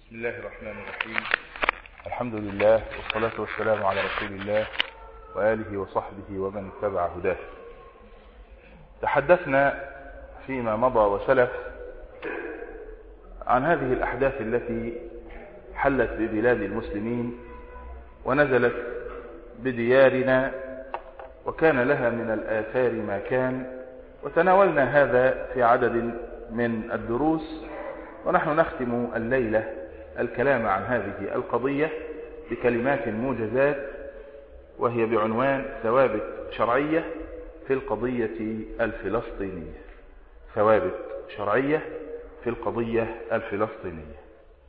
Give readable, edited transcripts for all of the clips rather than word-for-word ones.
بسم الله الرحمن الرحيم. الحمد لله والصلاة والسلام على رسول الله وآله وصحبه ومن اتبع هداه. تحدثنا فيما مضى وسلف عن هذه الأحداث التي حلت ببلاد المسلمين ونزلت بديارنا وكان لها من الآثار ما كان، وتناولنا هذا في عدد من الدروس، ونحن نختم الليلة الكلام عن هذه القضية بكلمات موجزات، وهي بعنوان ثوابت شرعية في القضية الفلسطينية. ثوابت شرعية في القضية الفلسطينية.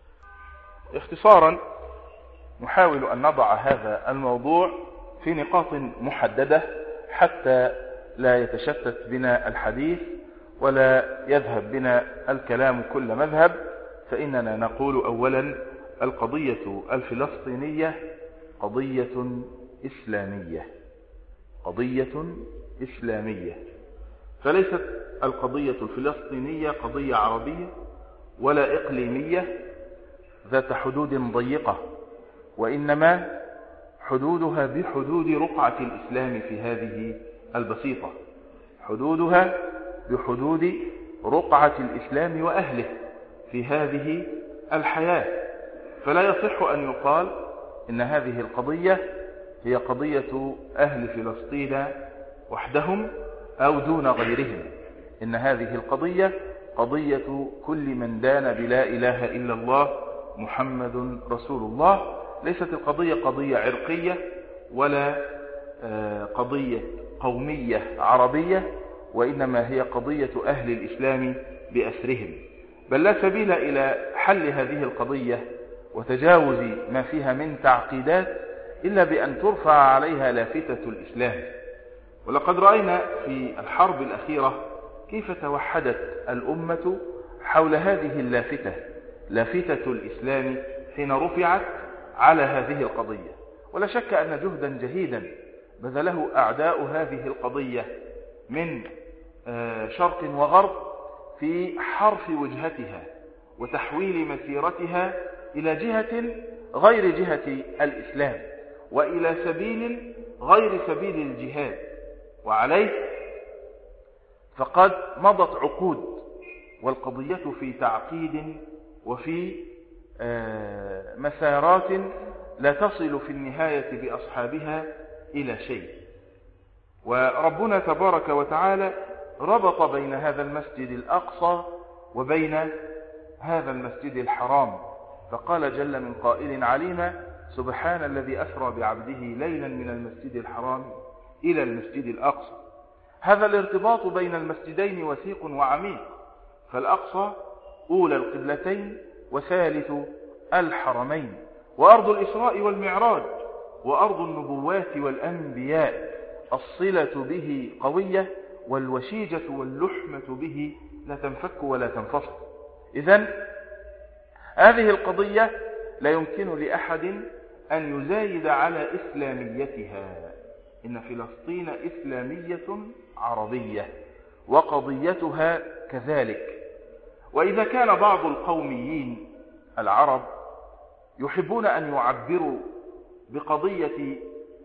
اختصارا نحاول أن نضع هذا الموضوع في نقاط محددة حتى لا يتشتت بنا الحديث ولا يذهب بنا الكلام كل مذهب. فإننا نقول أولا: القضية الفلسطينية قضية إسلامية، قضية إسلامية، فليست القضية الفلسطينية قضية عربية ولا إقليمية ذات حدود ضيقة، وإنما حدودها بحدود رقعة الإسلام في هذه البسيطة، حدودها بحدود رقعة الإسلام وأهله في هذه الحياة. فلا يصح أن يقال إن هذه القضية هي قضية أهل فلسطين وحدهم أو دون غيرهم. إن هذه القضية قضية كل من دان بلا إله إلا الله محمد رسول الله. ليست القضية قضية عرقية ولا قضية قومية عربية، وإنما هي قضية أهل الإسلام بأسرهم. بل لا سبيل إلى حل هذه القضية وتجاوز ما فيها من تعقيدات إلا بأن ترفع عليها لافتة الإسلام. ولقد رأينا في الحرب الأخيرة كيف توحدت الأمة حول هذه اللافتة، لافتة الإسلام، حين رفعت على هذه القضية. ولا شك أن جهدا جهيدا بذله أعداء هذه القضية من شرق وغرب في حرف وجهتها وتحويل مسيرتها إلى جهة غير جهة الإسلام وإلى سبيل غير سبيل الجهاد. وعليه فقد مضت عقود والقضية في تعقيد وفي مسارات لا تصل في النهاية بأصحابها إلى شيء. وربنا تبارك وتعالى ربط بين هذا المسجد الأقصى وبين هذا المسجد الحرام، فقال جل من قائل عليما: سبحان الذي أسرى بعبده ليلا من المسجد الحرام إلى المسجد الأقصى. هذا الارتباط بين المسجدين وثيق وعميق، فالأقصى أولى القبلتين وثالث الحرمين، وأرض الإسراء والمعراج وأرض النبوات والأنبياء، الصلة به قوية والوشيجة واللحمة به لا تنفك ولا تنفصل. إذن هذه القضية لا يمكن لأحد أن يزايد على إسلاميتها. إن فلسطين إسلامية عربية وقضيتها كذلك. وإذا كان بعض القوميين العرب يحبون أن يعبروا بقضية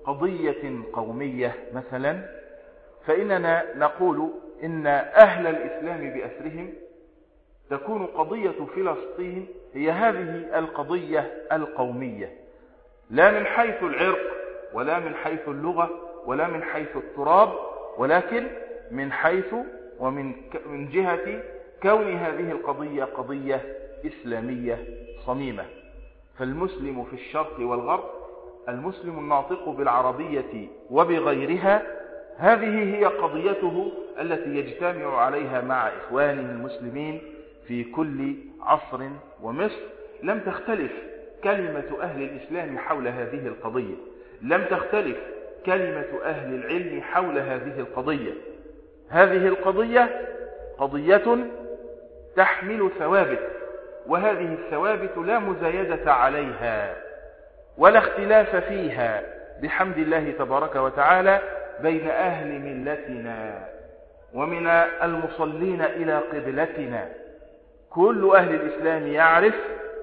قومية مثلا، فإننا نقول إن أهل الإسلام بأسرهم تكون قضية فلسطين هي هذه القضية القومية، لا من حيث العرق ولا من حيث اللغة ولا من حيث التراب، ولكن من حيث ومن جهة كون هذه القضية قضية إسلامية صميمة. فالمسلم في الشرق والغرب، المسلم الناطق بالعربية وبغيرها، هذه هي قضيته التي يجتمع عليها مع إخوانه المسلمين في كل عصر ومصر. لم تختلف كلمة أهل الإسلام حول هذه القضية، لم تختلف كلمة أهل العلم حول هذه القضية. هذه القضية قضية تحمل ثوابت، وهذه الثوابت لا مزايدة عليها ولا اختلاف فيها بحمد الله تبارك وتعالى بين أهل ملتنا ومن المصلين إلى قبلتنا. كل أهل الإسلام يعرف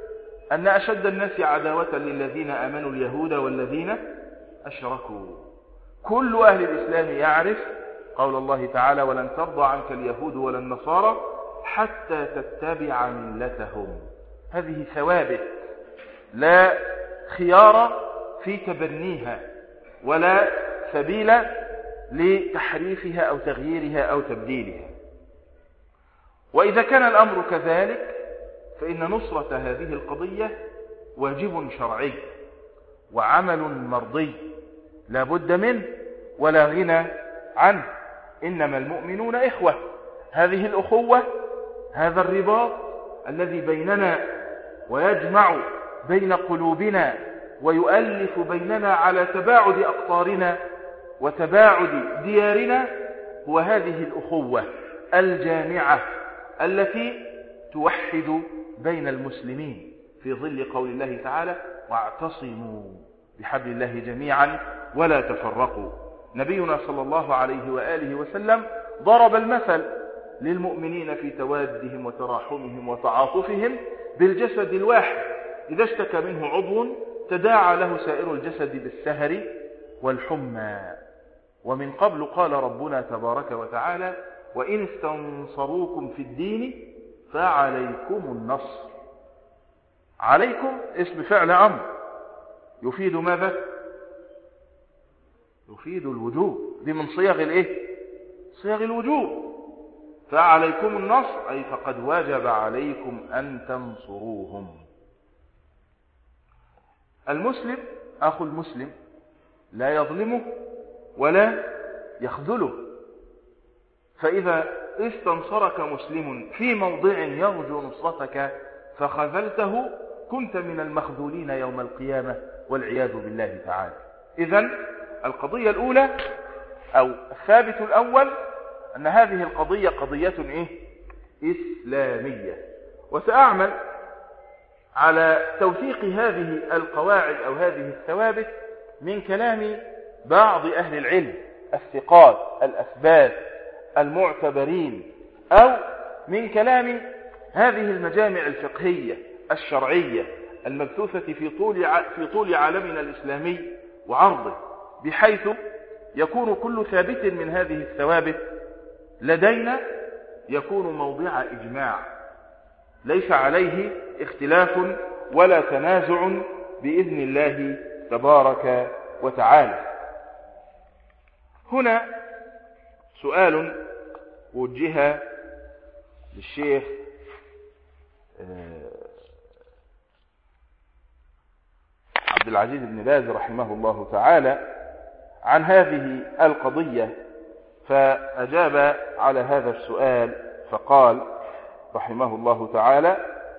أن أشد الناس عداوة للذين آمنوا اليهود والذين أشركوا. كل أهل الإسلام يعرف قول الله تعالى: ولن ترضى عنك اليهود ولا النصارى حتى تتبع ملتهم. هذه ثوابت لا خيار في تبنيها ولا سبيل لتحريفها أو تغييرها أو تبديلها. وإذا كان الأمر كذلك فإن نصرة هذه القضية واجب شرعي وعمل مرضي لا بد منه ولا غنى عنه. إنما المؤمنون إخوة. هذه الأخوة، هذا الرباط الذي بيننا ويجمع بين قلوبنا ويؤلف بيننا على تباعد أقطارنا وتباعد ديارنا، هو هذه الأخوة الجامعة التي توحد بين المسلمين في ظل قول الله تعالى: واعتصموا بحبل الله جميعا ولا تفرقوا. نبينا صلى الله عليه وآله وسلم ضرب المثل للمؤمنين في توادهم وتراحمهم وتعاطفهم بالجسد الواحد، إذا اشتكى منه عضو تداعى له سائر الجسد بالسهر والحمى. ومن قبل قال ربنا تبارك وتعالى: وإن استنصروكم في الدين فعليكم النصر. عليكم اسم فعل أمر يفيد ماذا؟ يفيد الوجوب. دي من صيغ الايه؟ صيغ الوجوب. فعليكم النصر أي فقد واجب عليكم أن تنصروهم. المسلم أخو المسلم لا يظلمه ولا يخذله، فإذا استنصرك مسلم في موضع يرجو نصرتك فخذلته كنت من المخذولين يوم القيامة والعياذ بالله تعالى. إذن القضية الأولى أو الثابت الأول أن هذه القضية قضية إسلامية. وسأعمل على توثيق هذه القواعد أو هذه الثوابت من كلام بعض أهل العلم الثقات الأثبات المعتبرين، أو من كلام هذه المجامع الفقهية الشرعية المبثوثة في طول عالمنا الإسلامي وعرضه، بحيث يكون كل ثابت من هذه الثوابت لدينا يكون موضع إجماع ليس عليه اختلاف ولا تنازع بإذن الله تبارك وتعالى. هنا سؤال وجه للشيخ عبد العزيز بن باز رحمه الله تعالى عن هذه القضية، فأجاب على هذا السؤال فقال رحمه الله تعالى: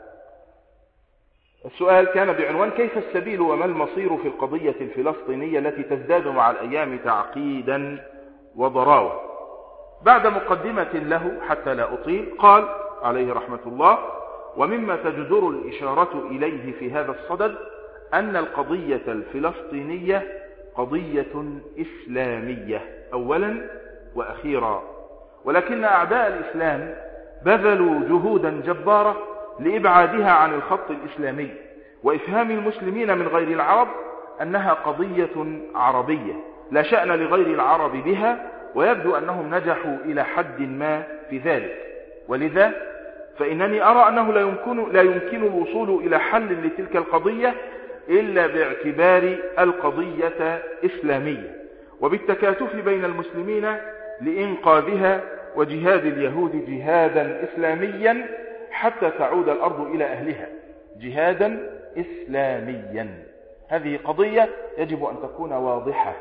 السؤال كان بعنوان: كيف السبيل وما المصير في القضية الفلسطينية التي تزداد مع الأيام تعقيدا وضراوة؟ بعد مقدمة له حتى لا أطيل قال عليه رحمة الله: ومما تجدر الإشارة إليه في هذا الصدد أن القضية الفلسطينية قضية إسلامية أولا وأخيرا، ولكن أعداء الإسلام بذلوا جهودا جبارة لإبعادها عن الخط الإسلامي وإفهام المسلمين من غير العرب أنها قضية عربية لا شأن لغير العرب بها، ويبدو أنهم نجحوا إلى حد ما في ذلك. ولذا فإنني أرى أنه لا يمكن الوصول إلى حل لتلك القضية إلا باعتبار القضية إسلامية، وبالتكاتف بين المسلمين لإنقاذها وجهاد اليهود جهادا إسلاميا حتى تعود الأرض إلى أهلها جهادا إسلاميا. هذه قضية يجب أن تكون واضحة.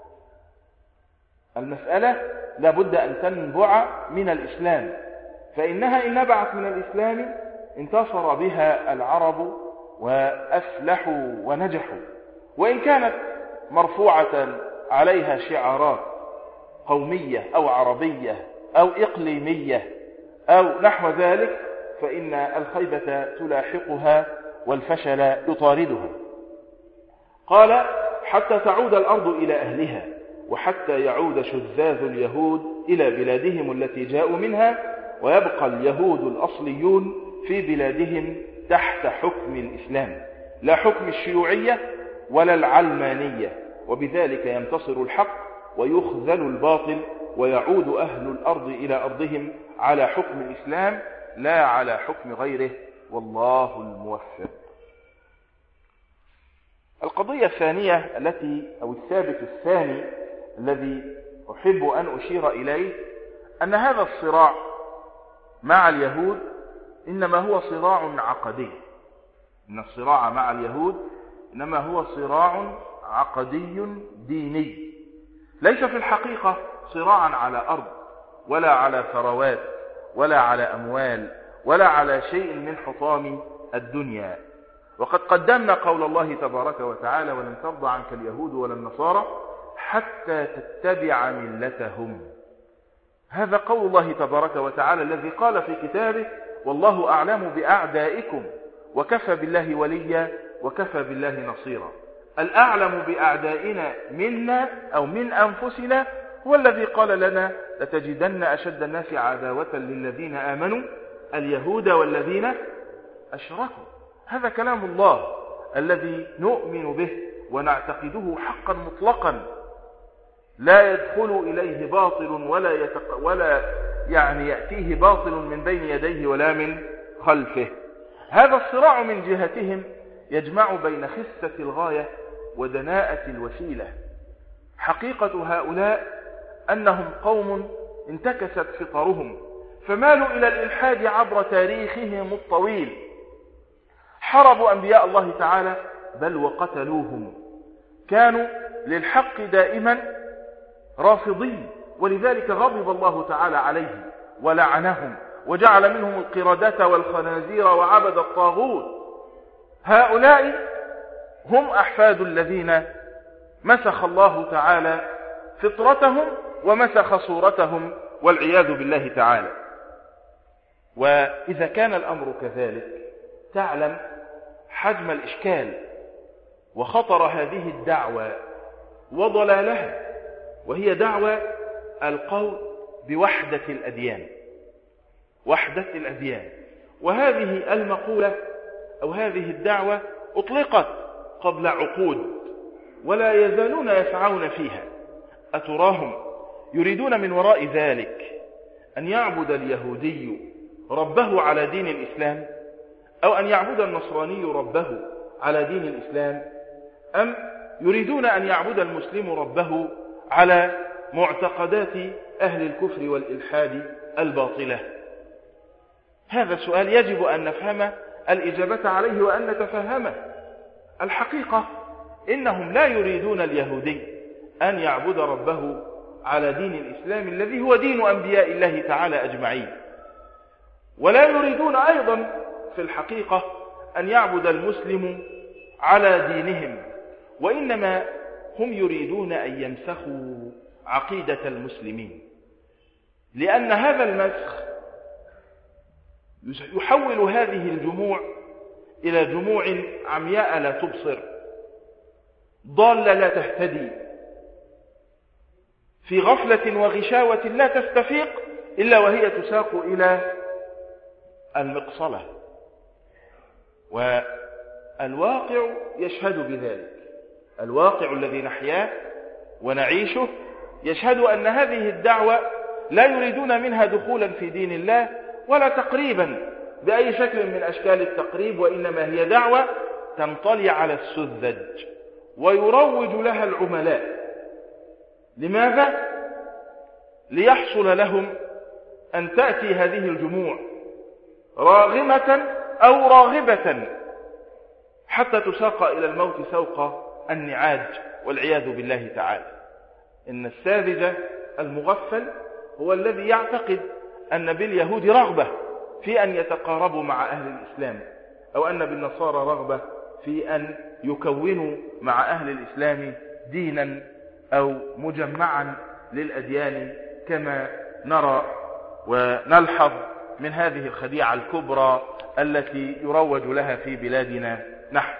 المسألة لابد أن تنبع من الإسلام، فإنها إن نبعت من الإسلام انتصر بها العرب وأفلحوا ونجحوا، وإن كانت مرفوعة عليها شعارات قومية أو عربية أو إقليمية أو نحو ذلك، فإن الخيبة تلاحقها والفشل يطاردها. قال: حتى تعود الأرض إلى أهلها وحتى يعود شذاذ اليهود إلى بلادهم التي جاءوا منها، ويبقى اليهود الأصليون في بلادهم تحت حكم الإسلام، لا حكم الشيوعية ولا العلمانية، وبذلك ينتصر الحق ويخذل الباطل ويعود أهل الأرض إلى أرضهم على حكم الإسلام لا على حكم غيره، والله الموفق. القضية الثانية أو الثابت الثاني الذي أحب أن أشير إليه أن هذا الصراع مع اليهود إنما هو صراع عقدي. إن الصراع مع اليهود إنما هو صراع عقدي ديني، ليس في الحقيقة صراعا على أرض ولا على ثروات ولا على أموال ولا على شيء من حطام الدنيا. وقد قدمنا قول الله تبارك وتعالى: ولن ترضى عنك اليهود ولا النصارى حتى تتبع ملتهم. هذا قول الله تبارك وتعالى الذي قال في كتابه: والله أعلم بأعدائكم وكفى بالله وليا وكفى بالله نصيرا. الأعلم بأعدائنا منا أو من أنفسنا هو الذي قال لنا: لتجدن أشد الناس عداوة للذين آمنوا اليهود والذين أشركوا. هذا كلام الله الذي نؤمن به ونعتقده حقا مطلقا، لا يدخل إليه باطل ولا يأتيه باطل من بين يديه ولا من خلفه. هذا الصراع من جهتهم يجمع بين خسة الغاية ودناءة الوسيلة. حقيقة هؤلاء أنهم قوم انتكست فطرهم فمالوا إلى الإلحاد عبر تاريخهم الطويل، حاربوا أنبياء الله تعالى بل وقتلوهم، كانوا للحق دائما رافضين، ولذلك غضب الله تعالى عليهم ولعنهم وجعل منهم القردة والخنازير وعبد الطاغوت. هؤلاء هم أحفاد الذين مسخ الله تعالى فطرتهم ومسخ صورتهم والعياذ بالله تعالى. وإذا كان الأمر كذلك تعلم حجم الإشكال وخطر هذه الدعوة وضلالها، وهي دعوة القول بوحدة الأديان. وحدة الأديان، وهذه المقولة أو هذه الدعوة أطلقت قبل عقود ولا يزالون يسعون فيها. أتراهم يريدون من وراء ذلك أن يعبد اليهودي ربه على دين الإسلام، أو أن يعبد النصراني ربه على دين الإسلام، أم يريدون أن يعبد المسلم ربه على معتقدات أهل الكفر والإلحاد الباطلة؟ هذا السؤال يجب أن نفهم الإجابة عليه وأن نتفهمه. الحقيقة إنهم لا يريدون اليهودي أن يعبد ربه على دين الإسلام الذي هو دين أنبياء الله تعالى أجمعين، ولا يريدون أيضا في الحقيقة أن يعبد المسلم على دينهم، وإنما هم يريدون أن يمسخوا عقيدة المسلمين، لأن هذا المسخ يحول هذه الجموع إلى جموع عمياء لا تبصر، ضالة لا تهتدي، في غفلة وغشاوة لا تستفيق إلا وهي تساق إلى المقصلة. والواقع يشهد بذلك، الواقع الذي نحياه ونعيشه يشهد أن هذه الدعوة لا يريدون منها دخولا في دين الله ولا تقريبا بأي شكل من أشكال التقريب، وإنما هي دعوة تنطلي على السذج ويروج لها العملاء. لماذا؟ ليحصل لهم أن تأتي هذه الجموع راغمة أو راغبة حتى تساق إلى الموت سوق النعاج والعياذ بالله تعالى. إن الساذج المغفل هو الذي يعتقد أن باليهود رغبة في أن يتقاربوا مع أهل الإسلام، أو أن بالنصارى رغبة في أن يكونوا مع أهل الإسلام دينا أو مجمعا للأديان، كما نرى ونلحظ من هذه الخديعة الكبرى التي يروج لها في بلادنا نحن.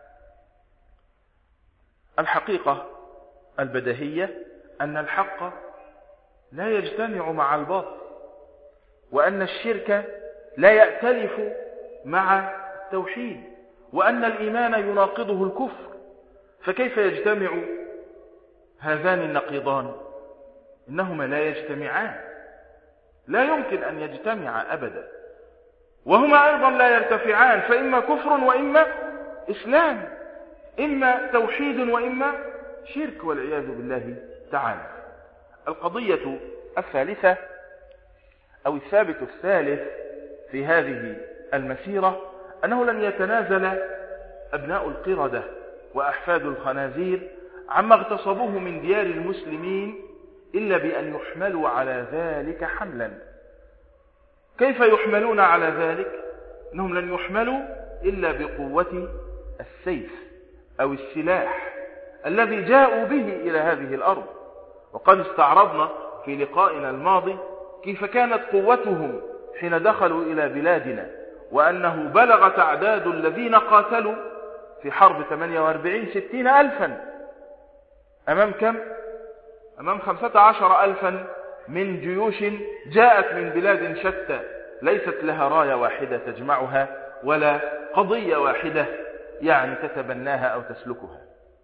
الحقيقة البديهية أن الحق لا يجتمع مع الباطل، وأن الشرك لا يأتلف مع توحيد، وأن الإيمان يناقضه الكفر، فكيف يجتمع هذان النقيضان؟ إنهما لا يجتمعان، لا يمكن أن يجتمع أبدا، وهما أيضا لا يرتفعان، فإما كفر وإما إسلام، إما توحيد وإما شرك والعياذ بالله تعالى. القضية الثالثة أو الثابت الثالث في هذه المسيرة أنه لن يتنازل أبناء القردة وأحفاد الخنازير عما اغتصبوه من ديار المسلمين إلا بأن يحملوا على ذلك حملا. كيف يحملون على ذلك؟ إنهم لن يحملوا إلا بقوة السيف أو السلاح الذي جاءوا به إلى هذه الأرض. وقد استعرضنا في لقائنا الماضي كيف كانت قوتهم حين دخلوا إلى بلادنا، وأنه بلغ تعداد الذين قاتلوا في حرب 48 60,000 أمام كم؟ أمام 15,000 من جيوش جاءت من بلاد شتى ليست لها راية واحدة تجمعها ولا قضية واحدة يعني تتبناها أو تسلكها.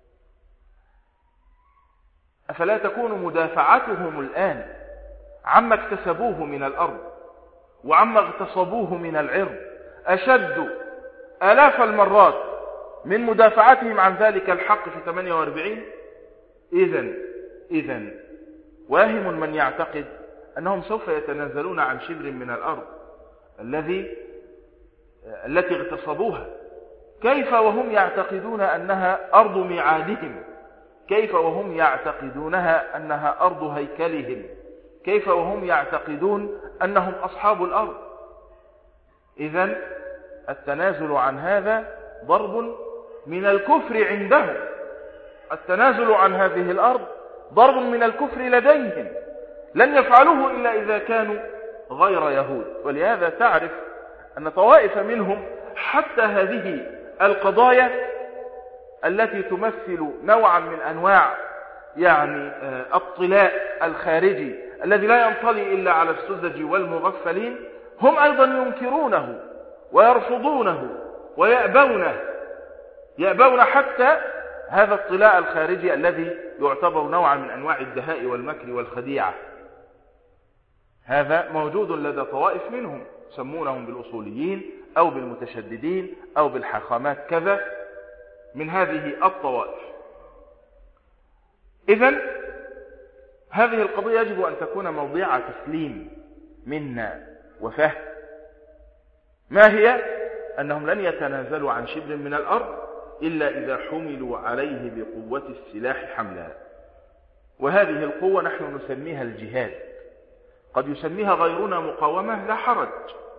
أفلا تكون مدافعتهم الآن عما اكتسبوه من الأرض وعما اغتصبوه من العرض أشد آلاف المرات من مدافعتهم عن ذلك الحق في 48؟ إذن واهم من يعتقد أنهم سوف يتنازلون عن شبر من الأرض التي اغتصبوها. كيف وهم يعتقدون أنها أرض ميعادهم؟ كيف وهم يعتقدونها أنها أرض هيكلهم؟ كيف وهم يعتقدون أنهم أصحاب الأرض؟ إذن التنازل عن هذا ضرب من الكفر عندهم، التنازل عن هذه الأرض ضرب من الكفر لديهم، لن يفعلوه إلا إذا كانوا غير يهود. ولهذا تعرف أن طوائف منهم حتى هذه القضايا التي تمثل نوعا من أنواع يعني الطلاء الخارجي الذي لا ينطلي إلا على السذج والمغفلين، هم أيضا ينكرونه ويرفضونه ويأبون حتى هذا الطلاء الخارجي الذي يعتبر نوعا من أنواع الدهاء والمكر والخديعة. هذا موجود لدى طوائف منهم، يسمونهم بالأصوليين أو بالمتشددين أو بالحاخامات كذا من هذه الطوائف. إذن هذه القضية يجب أن تكون موضع تسليم منا وفهم. ما هي؟ أنهم لن يتنازلوا عن شبر من الأرض إلا إذا حملوا عليه بقوة السلاح حملا. وهذه القوة نحن نسميها الجهاد، قد يسميها غيرنا مقاومة، لا حرج،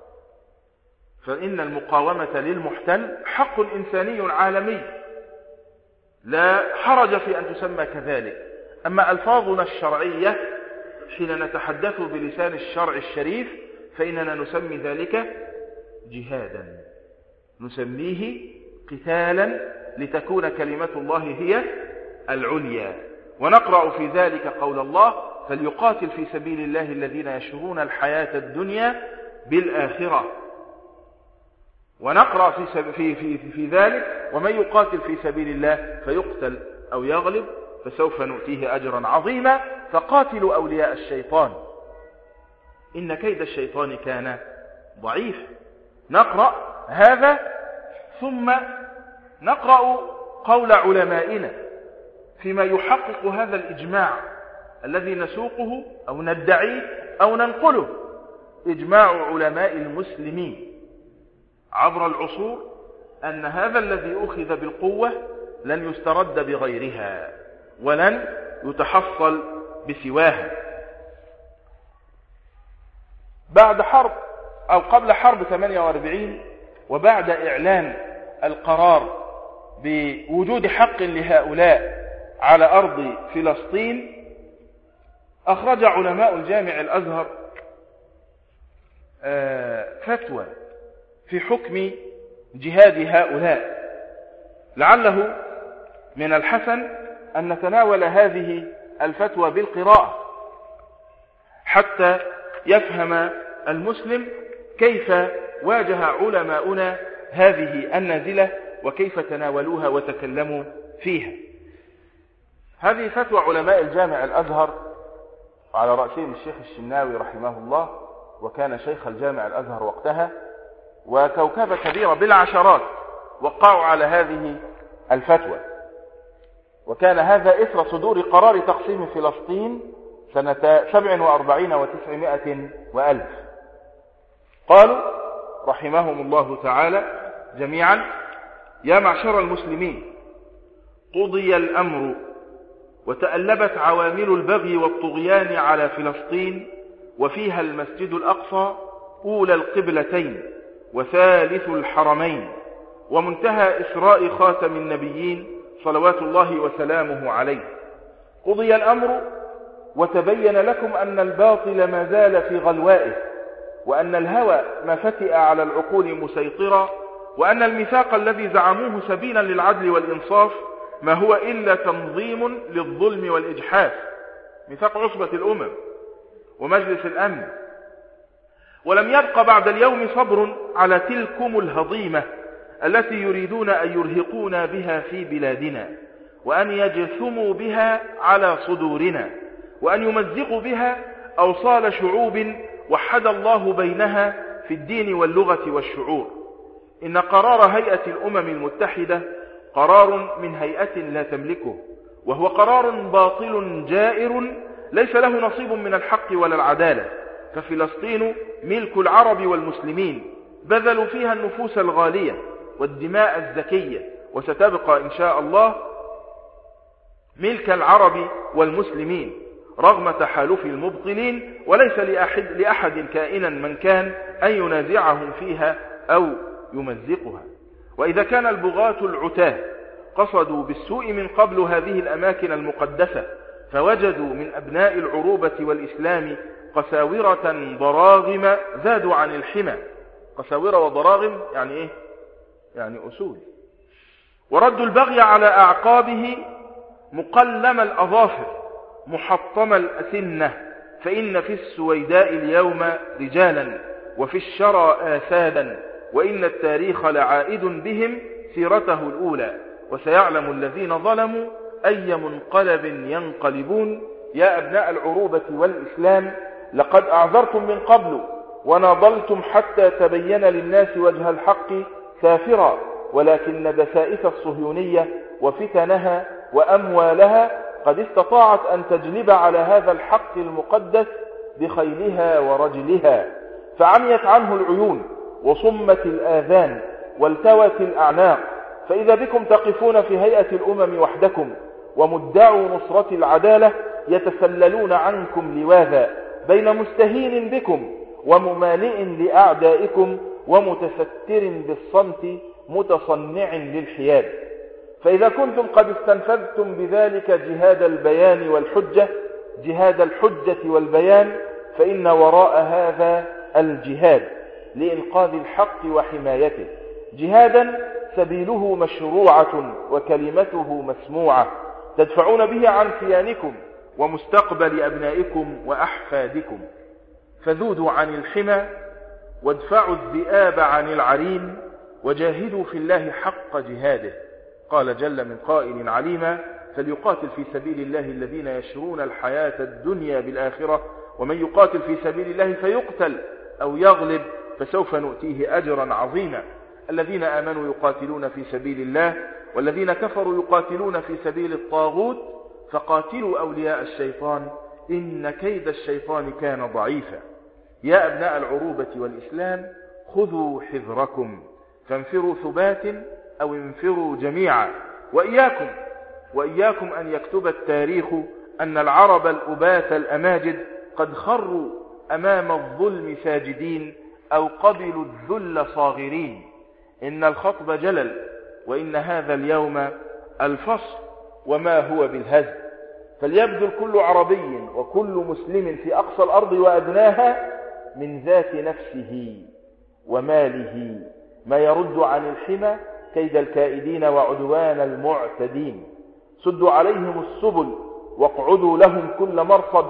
فإن المقاومة للمحتل حق إنساني عالمي لا حرج في أن تسمى كذلك. أما ألفاظنا الشرعية حين نتحدث بلسان الشرع الشريف فإننا نسمي ذلك جهادا، نسميه قتالا لتكون كلمة الله هي العليا. ونقرأ في ذلك قول الله: فليقاتل في سبيل الله الذين يشرون الحياة الدنيا بالآخرة. ونقرأ في ذلك: ومن يقاتل في سبيل الله فيقتل أو يغلب فسوف نؤتيه أجرا عظيما فقاتلوا أولياء الشيطان إن كيد الشيطان كان ضعيف. نقرأ هذا ثم نقرأ قول علمائنا فيما يحقق هذا الإجماع الذي نسوقه أو ندعيه أو ننقله، إجماع علماء المسلمين عبر العصور أن هذا الذي أخذ بالقوة لن يسترد بغيرها ولن يتحصل بسواها. بعد حرب أو قبل حرب 48 وبعد إعلان القرار بوجود حق لهؤلاء على أرض فلسطين، أخرج علماء الجامع الأزهر فتوى في حكم جهاد هؤلاء. لعله من الحسن أن نتناول هذه الفتوى بالقراءة حتى يفهم المسلم كيف واجه علماؤنا هذه النازلة وكيف تناولوها وتكلموا فيها. هذه فتوى علماء الجامع الأزهر على رأسهم الشيخ الشناوي رحمه الله، وكان شيخ الجامع الأزهر وقتها، وكوكبة كبيرة بالعشرات وقعوا على هذه الفتوى. وكان هذا إثر صدور قرار تقسيم فلسطين سنة 47 و900 وألف. قالوا رحمهم الله تعالى جميعا: يا معشر المسلمين، قضي الأمر وتألبت عوامل البغي والطغيان على فلسطين، وفيها المسجد الأقصى أولى القبلتين وثالث الحرمين ومنتهى إسراء خاتم النبيين صلوات الله وسلامه عليه. قضي الأمر وتبين لكم أن الباطل ما زال في غلوائه، وأن الهوى ما فتئ على العقول مسيطرا، وأن الميثاق الذي زعموه سبيلا للعدل والإنصاف ما هو إلا تنظيم للظلم والإجحاف، ميثاق عصبة الأمم ومجلس الأمن. ولم يبق بعد اليوم صبر على تلكم الهضيمة التي يريدون أن يرهقونا بها في بلادنا، وأن يجثموا بها على صدورنا، وأن يمزقوا بها أوصال شعوب وحد الله بينها في الدين واللغة والشعور. إن قرار هيئة الأمم المتحدة قرار من هيئة لا تملكه، وهو قرار باطل جائر ليس له نصيب من الحق ولا العدالة. ففلسطين ملك العرب والمسلمين، بذلوا فيها النفوس الغالية والدماء الزكية، وستبقى إن شاء الله ملك العرب والمسلمين رغم تحالف المبطلين، وليس لأحد كائنا من كان أن ينازعهم فيها أو يمزقها. وإذا كان البغاة العتاه قصدوا بالسوء من قبل هذه الأماكن المقدسة، فوجدوا من أبناء العروبة والإسلام قساورة ضراغم زادوا عن الحمى. قساورة وضراغم يعني إيه؟ يعني أسود. وردوا البغي على أعقابه مقلم الأظافر محطم الأسنة، فإن في السويداء اليوم رجالا وفي الشرى آسادا، وإن التاريخ لعائد بهم سيرته الأولى، وسيعلم الذين ظلموا أي منقلب ينقلبون. يا أبناء العروبة والإسلام، لقد أعذرتم من قبل وناضلتم حتى تبين للناس وجه الحق سافرا، ولكن دسائس الصهيونية وفتنها وأموالها قد استطاعت أن تجلب على هذا الحق المقدس بخيلها ورجلها، فعميت عنه العيون وصمت الآذان والتوت الأعناق. فإذا بكم تقفون في هيئة الأمم وحدكم، ومدعوا نصرة العدالة يتسللون عنكم لواذا بين مستهين بكم وممالئ لأعدائكم ومتستر بالصمت متصنع للحياد. فإذا كنتم قد استنفذتم بذلك جهاد البيان والحجة، جهاد الحجة والبيان، فإن وراء هذا الجهاد لإنقاذ الحق وحمايته، جهادا سبيله مشروعة وكلمته مسموعة، تدفعون به عن كيانكم ومستقبل أبنائكم وأحفادكم. فذودوا عن الحمى وادفعوا الذئاب عن العرين، وجاهدوا في الله حق جهاده. قال جل من قائل عليما: فليقاتل في سبيل الله الذين يشرون الحياة الدنيا بالآخرة، ومن يقاتل في سبيل الله فيقتل أو يغلب فسوف نؤتيه أجرا عظيما. الذين آمنوا يقاتلون في سبيل الله، والذين كفروا يقاتلون في سبيل الطاغوت، فقاتلوا أولياء الشيطان إن كيد الشيطان كان ضعيفا. يا أبناء العروبة والإسلام، خذوا حذركم، فانفروا ثبات أو انفروا جميعا. وإياكم أن يكتب التاريخ أن العرب الأبات الأماجد قد خروا أمام الظلم ساجدين أو قبلوا الذل صاغرين. إن الخطب جلل، وإن هذا اليوم الفصل وما هو بالهزل. فليبذل كل عربي وكل مسلم في أقصى الأرض وأدناها من ذات نفسه وماله ما يرد عن الحمى كيد الكائدين وعدوان المعتدين. سدوا عليهم السبل واقعدوا لهم كل مرصد.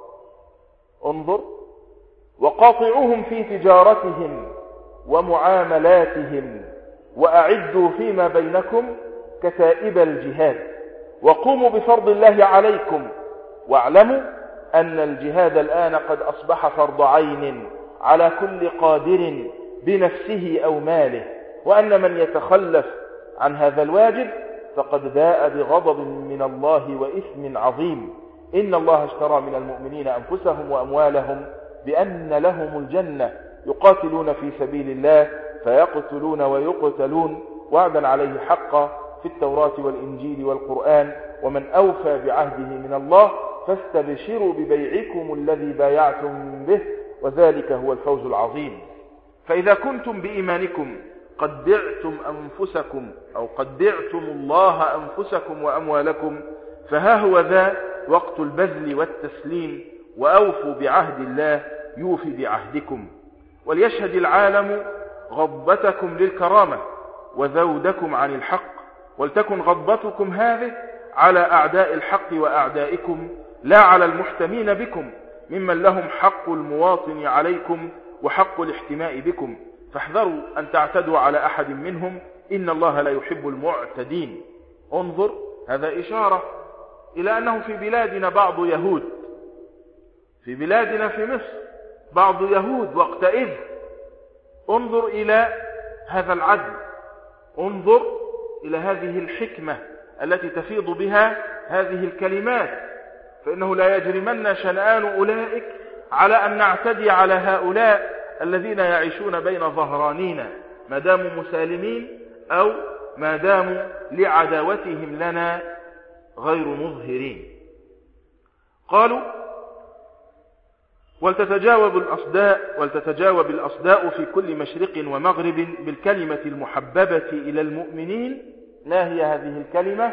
انظر، وقاطعوهم في تجارتهم ومعاملاتهم، وأعدوا فيما بينكم كتائب الجهاد وقوموا بفرض الله عليكم واعلموا أن الجهاد الآن قد أصبح فرض عين على كل قادر بنفسه أو ماله، وأن من يتخلف عن هذا الواجب فقد باء بغضب من الله وإثم عظيم. إن الله اشترى من المؤمنين أنفسهم وأموالهم بأن لهم الجنة يقاتلون في سبيل الله فيقتلون ويقتلون وعدا عليه حقا في التوراة والإنجيل والقرآن ومن أوفى بعهده من الله فاستبشروا ببيعكم الذي بايعتم به وذلك هو الفوز العظيم. فإذا كنتم بإيمانكم قد بعتم أنفسكم أو قد بعتم الله أنفسكم وأموالكم فها هو ذا وقت البذل والتسليم وأوفوا بعهد الله يوفي بعهدكم. وليشهد العالم غضبتكم للكرامة وذودكم عن الحق، ولتكن غضبتكم هذه على أعداء الحق وأعدائكم لا على المحتمين بكم ممن لهم حق المواطن عليكم وحق الاحتماء بكم، فاحذروا أن تعتدوا على أحد منهم إن الله لا يحب المعتدين. انظر، هذا إشارة إلى أنه في بلادنا بعض يهود، في بلادنا في مصر بعض يهود وقتئذ. انظر إلى هذا العدل، انظر إلى هذه الحكمة التي تفيض بها هذه الكلمات، فإنه لا يجرمن شنآن أولئك على أن نعتدي على هؤلاء الذين يعيشون بين ظهرانينا ما داموا مسالمين أو ما داموا لعداوتهم لنا غير مظهرين. قالوا ولتتجاوب الأصداء في كل مشرق ومغرب بالكلمة المحببة إلى المؤمنين. ما هي هذه الكلمة؟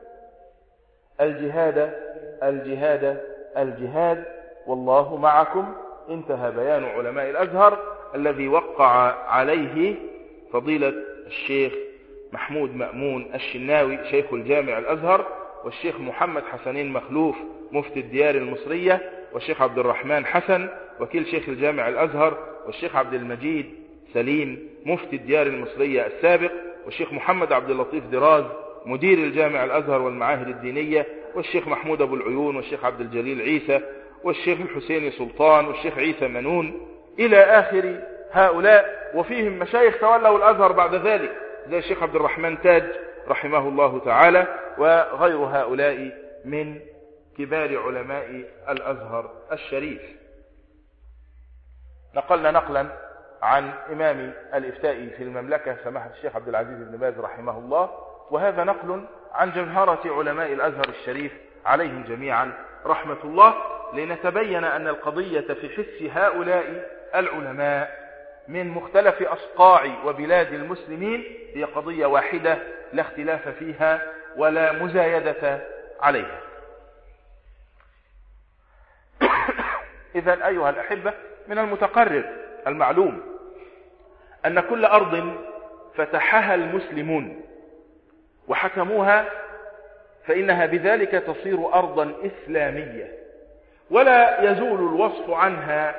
الجهاد الجهاد الجهاد والله معكم. انتهى بيان علماء الأزهر الذي وقع عليه فضيلة الشيخ محمود مأمون الشناوي شيخ الجامع الأزهر، والشيخ محمد حسنين مخلوف مفتي الديار المصرية، والشيخ عبد الرحمن حسن وكيل شيخ الجامع الأزهر، والشيخ عبد المجيد سليم مفتي الديار المصرية السابق، والشيخ محمد عبد اللطيف دراز مدير الجامع الأزهر والمعاهد الدينية، والشيخ محمود أبو العيون، والشيخ عبد الجليل عيسى، والشيخ الحسيني سلطان، والشيخ عيسى منون إلى آخر هؤلاء. وفيهم مشايخ تولوا الأزهر بعد ذلك زي الشيخ عبد الرحمن تاج رحمه الله تعالى وغير هؤلاء من كبار علماء الأزهر الشريف. نقلنا نقلا عن إمام الإفتاء في المملكة سماحة الشيخ عبد العزيز بن باز رحمه الله، وهذا نقل عن جمهرة علماء الأزهر الشريف عليهم جميعا رحمة الله، لنتبين أن القضية في حس هؤلاء العلماء من مختلف أصقاع وبلاد المسلمين هي قضية واحدة لا اختلاف فيها ولا مزايدة عليها. إذن أيها الأحبة، من المتقرر المعلوم أن كل أرض فتحها المسلمون وحكموها فإنها بذلك تصير أرضا إسلامية، ولا يزول الوصف عنها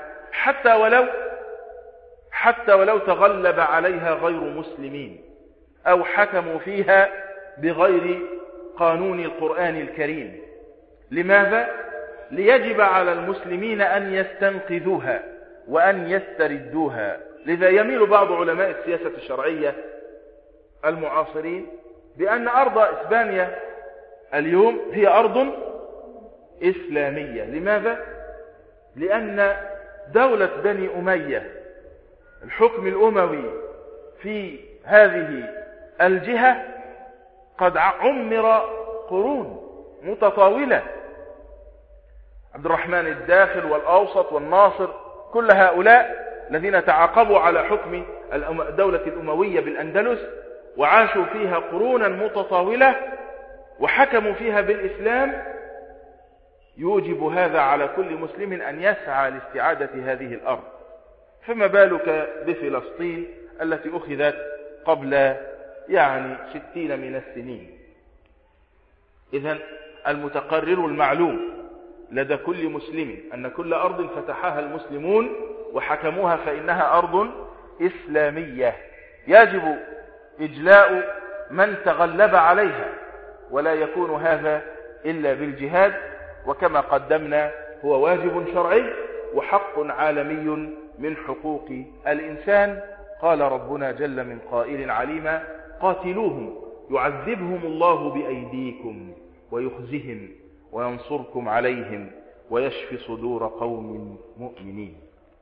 حتى ولو تغلب عليها غير مسلمين أو حكموا فيها بغير قانون القرآن الكريم. لماذا؟ ليجب على المسلمين أن يستنقذوها وأن يستردوها. لذا يميل بعض علماء السياسة الشرعية المعاصرين بأن أرض إسبانيا اليوم هي أرض إسلامية. لماذا؟ لأن دولة بني أمية الحكم الأموي في هذه الجهة قد عمر قرون متطاولة، عبد الرحمن الداخل والأوسط والناصر، كل هؤلاء الذين تعاقبوا على حكم الدولة الأموية بالأندلس وعاشوا فيها قرونا متطاولة وحكموا فيها بالإسلام، يوجب هذا على كل مسلم أن يسعى لاستعادة هذه الأرض. فما بالك بفلسطين التي أخذت قبل 60 من السنين. إذن المتقرر المعلوم لدى كل مسلم أن كل أرض فتحها المسلمون وحكموها فإنها أرض إسلامية، يجب إجلاء من تغلب عليها، ولا يكون هذا إلا بالجهاد، وكما قدمنا هو واجب شرعي وحق عالمي من حقوق الإنسان. قال ربنا جل من قائل عليما: قاتلوهم يعذبهم الله بأيديكم ويخزهم وينصركم عليهم ويشفي صدور قوم مؤمنين.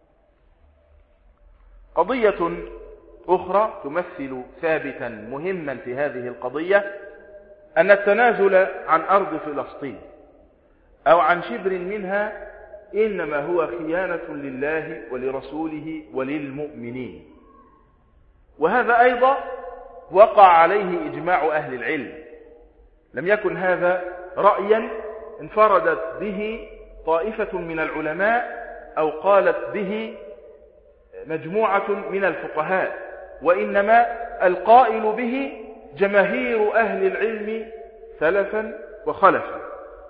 قضية أخرى تمثل ثابتا مهما في هذه القضية، أن التنازل عن أرض فلسطين أو عن شبر منها إنما هو خيانة لله ولرسوله وللمؤمنين، وهذا أيضا وقع عليه إجماع أهل العلم. لم يكن هذا رأيا انفردت به طائفة من العلماء أو قالت به مجموعة من الفقهاء، وإنما القائل به جماهير أهل العلم سلفا وخلفا.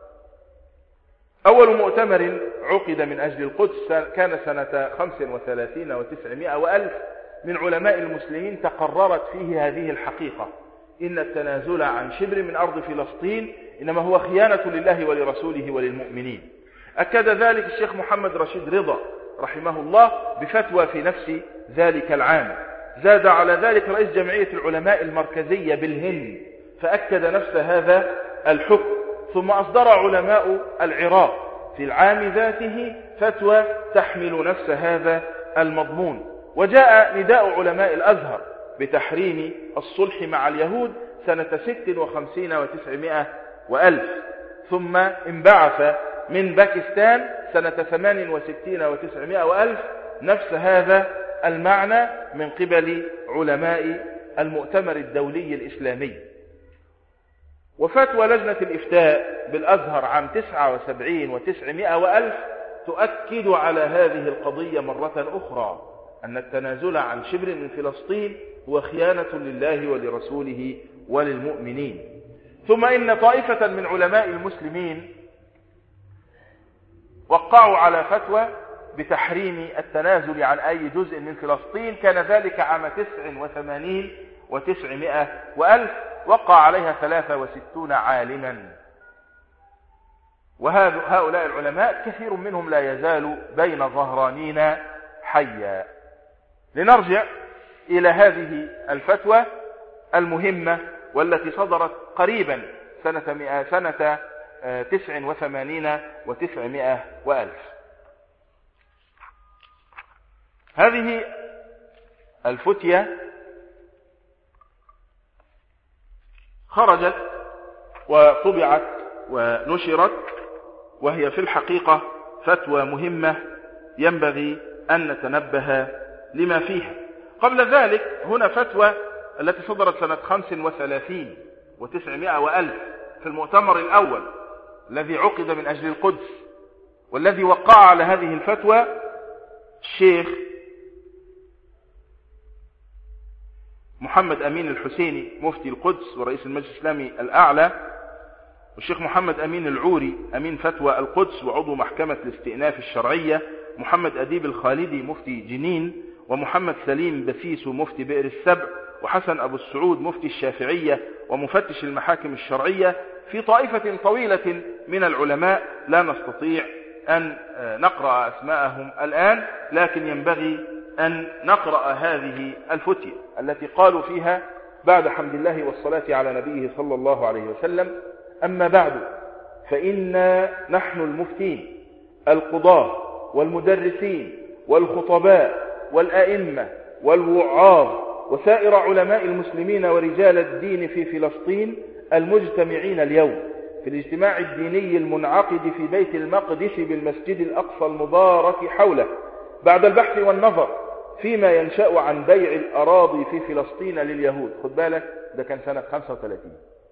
أول مؤتمر عقد من أجل القدس كان سنة 35 و900 وألف من علماء المسلمين، تقررت فيه هذه الحقيقة: إن التنازل عن شبر من أرض فلسطين إنما هو خيانة لله ولرسوله وللمؤمنين. أكد ذلك الشيخ محمد رشيد رضا رحمه الله بفتوى في نفس ذلك العام. زاد على ذلك رئيس جمعية العلماء المركزية بالهند فأكد نفس هذا الحكم. ثم أصدر علماء العراق في العام ذاته فتوى تحمل نفس هذا المضمون. وجاء نداء علماء الأزهر بتحريم الصلح مع اليهود سنة 56 و900 وألف. ثم انبعث من باكستان سنة 68 و900 وألف نفس هذا المعنى من قبل علماء المؤتمر الدولي الإسلامي. وفتوى لجنة الإفتاء بالأزهر عام 79 و900 وألف تؤكد على هذه القضية مرة أخرى، أن التنازل عن شبر من فلسطين هو خيانة لله ولرسوله وللمؤمنين. ثم إن طائفة من علماء المسلمين وقعوا على فتوى بتحريم التنازل عن أي جزء من فلسطين، كان ذلك عام 89 و900 وألف، وقع عليها 63 عالما. وهؤلاء العلماء كثير منهم لا يزال بين ظهرانينا حيا. لنرجع إلى هذه الفتوى المهمة والتي صدرت قريبا سنة 89 و900 وألف. هذه الفتية خرجت وطبعت ونشرت، وهي في الحقيقة فتوى مهمة ينبغي أن نتنبه لما فيها. قبل ذلك هنا فتوى التي صدرت سنة 35 و900 وألف في المؤتمر الأول الذي عقد من أجل القدس، والذي وقع على هذه الفتوى الشيخ محمد أمين الحسيني مفتي القدس ورئيس المجلس الإسلامي الأعلى، والشيخ محمد أمين العوري أمين فتوى القدس وعضو محكمة الاستئناف الشرعية، محمد أديب الخالدي مفتي جنين، ومحمد سليم بسيسو مفتي بئر السبع، وحسن أبو السعود مفتي الشافعية ومفتش المحاكم الشرعية، في طائفة طويلة من العلماء لا نستطيع أن نقرأ أسماءهم الآن، لكن ينبغي أن نقرأ هذه الفتية التي قالوا فيها بعد حمد الله والصلاة على نبيه صلى الله عليه وسلم: أما بعد، فإنا نحن المفتين القضاة والمدرسين والخطباء والأئمة والوعاظ وسائر علماء المسلمين ورجال الدين في فلسطين المجتمعين اليوم في الاجتماع الديني المنعقد في بيت المقدس بالمسجد الأقصى المبارك حوله، بعد البحث والنظر فيما ينشأ عن بيع الأراضي في فلسطين لليهود. خد بالك، ده كان سنة 35.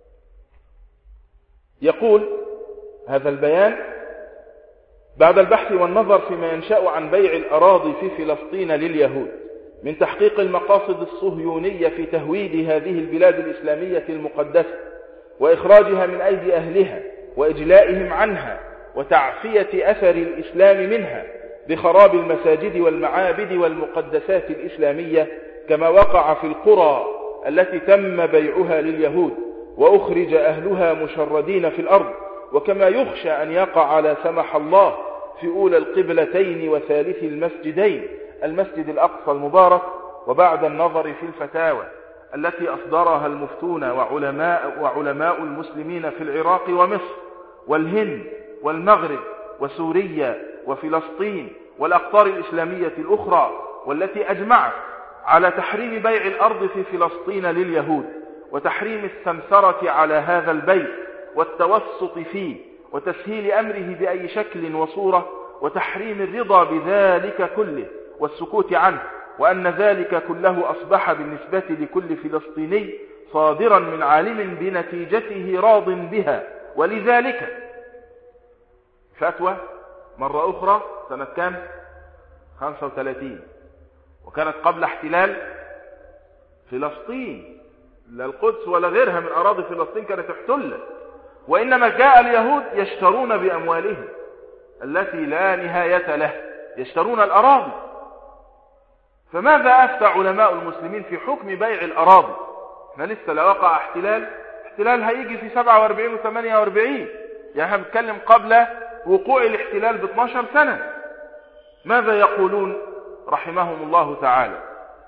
يقول هذا البيان: بعد البحث والنظر فيما ينشأ عن بيع الأراضي في فلسطين لليهود من تحقيق المقاصد الصهيونية في تهويد هذه البلاد الإسلامية المقدسة وإخراجها من أيدي أهلها وإجلائهم عنها وتعفية أثر الإسلام منها بخراب المساجد والمعابد والمقدسات الإسلامية، كما وقع في القرى التي تم بيعها لليهود وأخرج أهلها مشردين في الأرض، وكما يخشى أن يقع على سمح الله في أولى القبلتين وثالث المسجدين المسجد الأقصى المبارك. وبعد النظر في الفتاوى التي أصدرها المفتون وعلماء المسلمين في العراق ومصر والهند والمغرب وسوريا وفلسطين والأقطار الإسلامية الأخرى، والتي أجمعت على تحريم بيع الأرض في فلسطين لليهود وتحريم السمسرة على هذا البيت والتوسط فيه وتسهيل أمره بأي شكل وصورة، وتحريم الرضا بذلك كله والسكوت عنه، وأن ذلك كله أصبح بالنسبة لكل فلسطيني صادرا من عالم بنتيجته راض بها. ولذلك فتوى مرة أخرى سنة كام؟ 35، وكانت قبل احتلال فلسطين، لا القدس ولا غيرها من أراضي فلسطين كانت احتلت، وإنما جاء اليهود يشترون بأموالهم التي لا نهاية له، يشترون الأراضي. فماذا أفتى علماء المسلمين في حكم بيع الأراضي؟ احنا لسه لا وقع احتلال هيجي في 47 و 48، يعني احنا بنتكلم قبل وقوع الاحتلال ب 12 سنة. ماذا يقولون رحمهم الله تعالى؟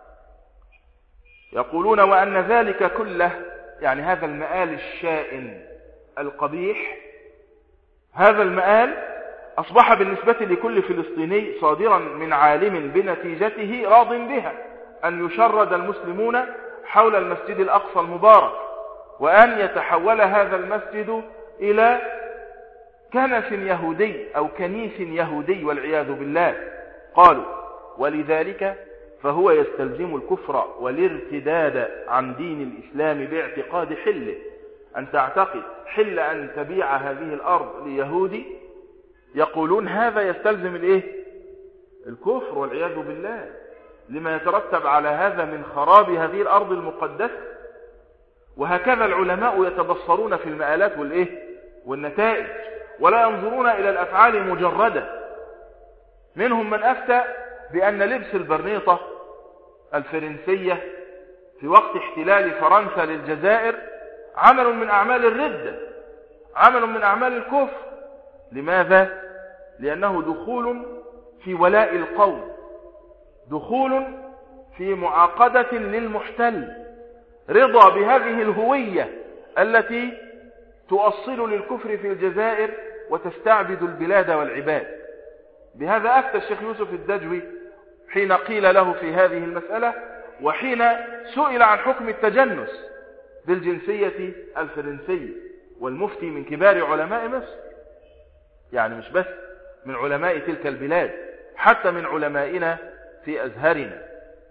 يقولون وأن ذلك كله، يعني هذا المآل الشائن القبيح، هذا المآل أصبح بالنسبة لكل فلسطيني صادرا من عالم بنتيجته راض بها، أن يشرد المسلمون حول المسجد الأقصى المبارك، وأن يتحول هذا المسجد إلى كنف يهودي أو كنيس يهودي والعياذ بالله. قالوا ولذلك فهو يستلزم الكفر والارتداد عن دين الإسلام باعتقاد حله، أن تعتقد حل أن تبيع هذه الأرض ليهودي، يقولون هذا يستلزم الكفر والعياذ بالله، لما يترتب على هذا من خراب هذه الأرض المقدسة. وهكذا العلماء يتبصرون في المآلات والنتائج، ولا ينظرون إلى الأفعال مجردة. منهم من أفتى بأن لبس البرنيطة الفرنسية في وقت احتلال فرنسا للجزائر عمل من أعمال الردة، عمل من أعمال الكفر. لماذا؟ لأنه دخول في ولاء القوم، دخول في معاقدة للمحتل، رضا بهذه الهوية التي تؤصل للكفر في الجزائر وتستعبد البلاد والعباد. بهذا أفتى الشيخ يوسف الدجوي حين قيل له في هذه المسألة، وحين سئل عن حكم التجنس بالجنسية الفرنسية، والمفتي من كبار علماء مصر، يعني مش بس من علماء تلك البلاد، حتى من علمائنا في أزهرنا.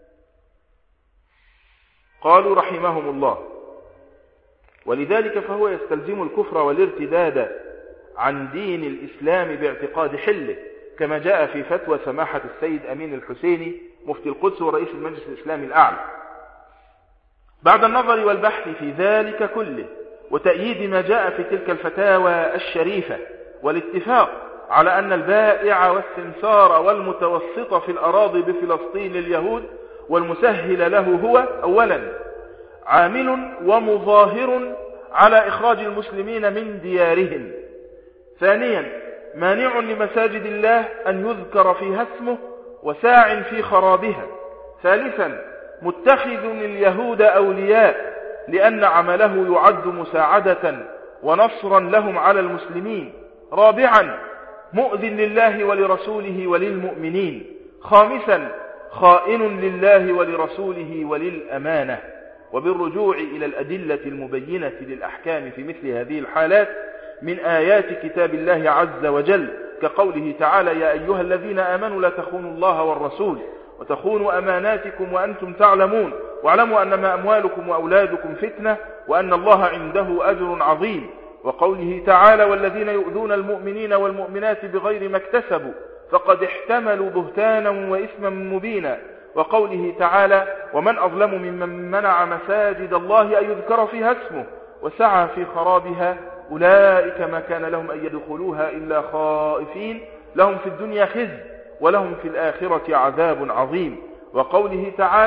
قالوا رحمهم الله ولذلك فهو يستلزم الكفر والارتداد عن دين الإسلام باعتقاد حله، كما جاء في فتوى سماحة السيد أمين الحسيني مفتي القدس ورئيس المجلس الإسلامي الأعلى. بعد النظر والبحث في ذلك كله وتأييد ما جاء في تلك الفتاوى الشريفة، والاتفاق على أن البائع والسمسار والمتوسط في الأراضي بفلسطين اليهود والمسهل له هو أولا عامل ومظاهر على إخراج المسلمين من ديارهم، ثانيا مانع لمساجد الله أن يذكر فيها اسمه وساع في خرابها، ثالثا متخذ اليهود أولياء لأن عمله يعد مساعدة ونصرا لهم على المسلمين، رابعا مؤذن لله ولرسوله وللمؤمنين، خامسا خائن لله ولرسوله وللأمانة. وبالرجوع إلى الأدلة المبينة للأحكام في مثل هذه الحالات من آيات كتاب الله عز وجل، كقوله تعالى يا أيها الذين آمنوا لا تخونوا الله والرسول وتخونوا أماناتكم وأنتم تعلمون واعلموا أنما أموالكم وأولادكم فتنة وأن الله عنده أجر عظيم. وقوله تعالى والذين يؤذون المؤمنين والمؤمنات بغير ما اكتسبوا فقد احتملوا بهتانا وإثما مبينا. وقوله تعالى ومن أظلم ممن منع مساجد الله أن يذكر فيها اسمه وسعى في خرابها أولئك ما كان لهم أن يدخلوها إلا خائفين لهم في الدنيا خزي ولهم في الآخرة عذاب عظيم. وقوله تعالى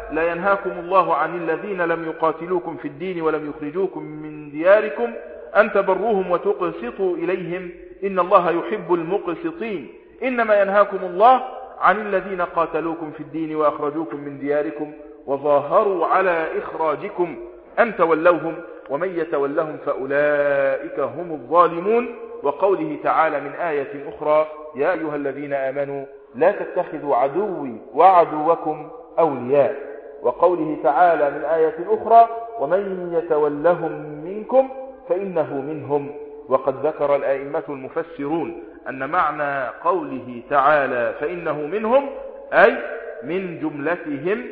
لا ينهاكم الله عن الذين لم يقاتلوكم في الدين ولم يخرجوكم من دياركم أن تبروهم وتقسطوا إليهم إن الله يحب المقسطين إنما ينهاكم الله عن الذين قاتلوكم في الدين وأخرجوكم من دياركم وظاهروا على إخراجكم أن تولوهم ومن يتولهم فأولئك هم الظالمون. وقوله تعالى من آية أخرى يا أيها الذين آمنوا لا تتخذوا عدوي وعدوكم أولياء. وقوله تعالى من آية أخرى ومن يتولهم منكم فإنه منهم. وقد ذكر الآئمة المفسرون أن معنى قوله تعالى فإنه منهم أي من جملتهم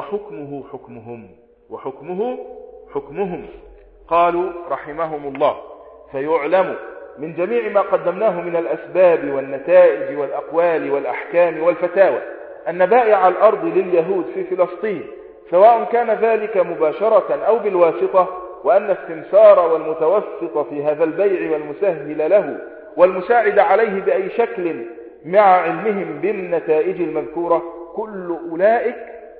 وحكمه حكمهم. قالوا رحمهم الله فيعلم من جميع ما قدمناه من الأسباب والنتائج والأقوال والأحكام والفتاوى أن بائع الأرض لليهود في فلسطين سواء كان ذلك مباشرة أو بالواسطة وأن السمسار والمتوسط في هذا البيع والمسهل له والمساعد عليه بأي شكل مع علمهم بالنتائج المذكورة كل أولئك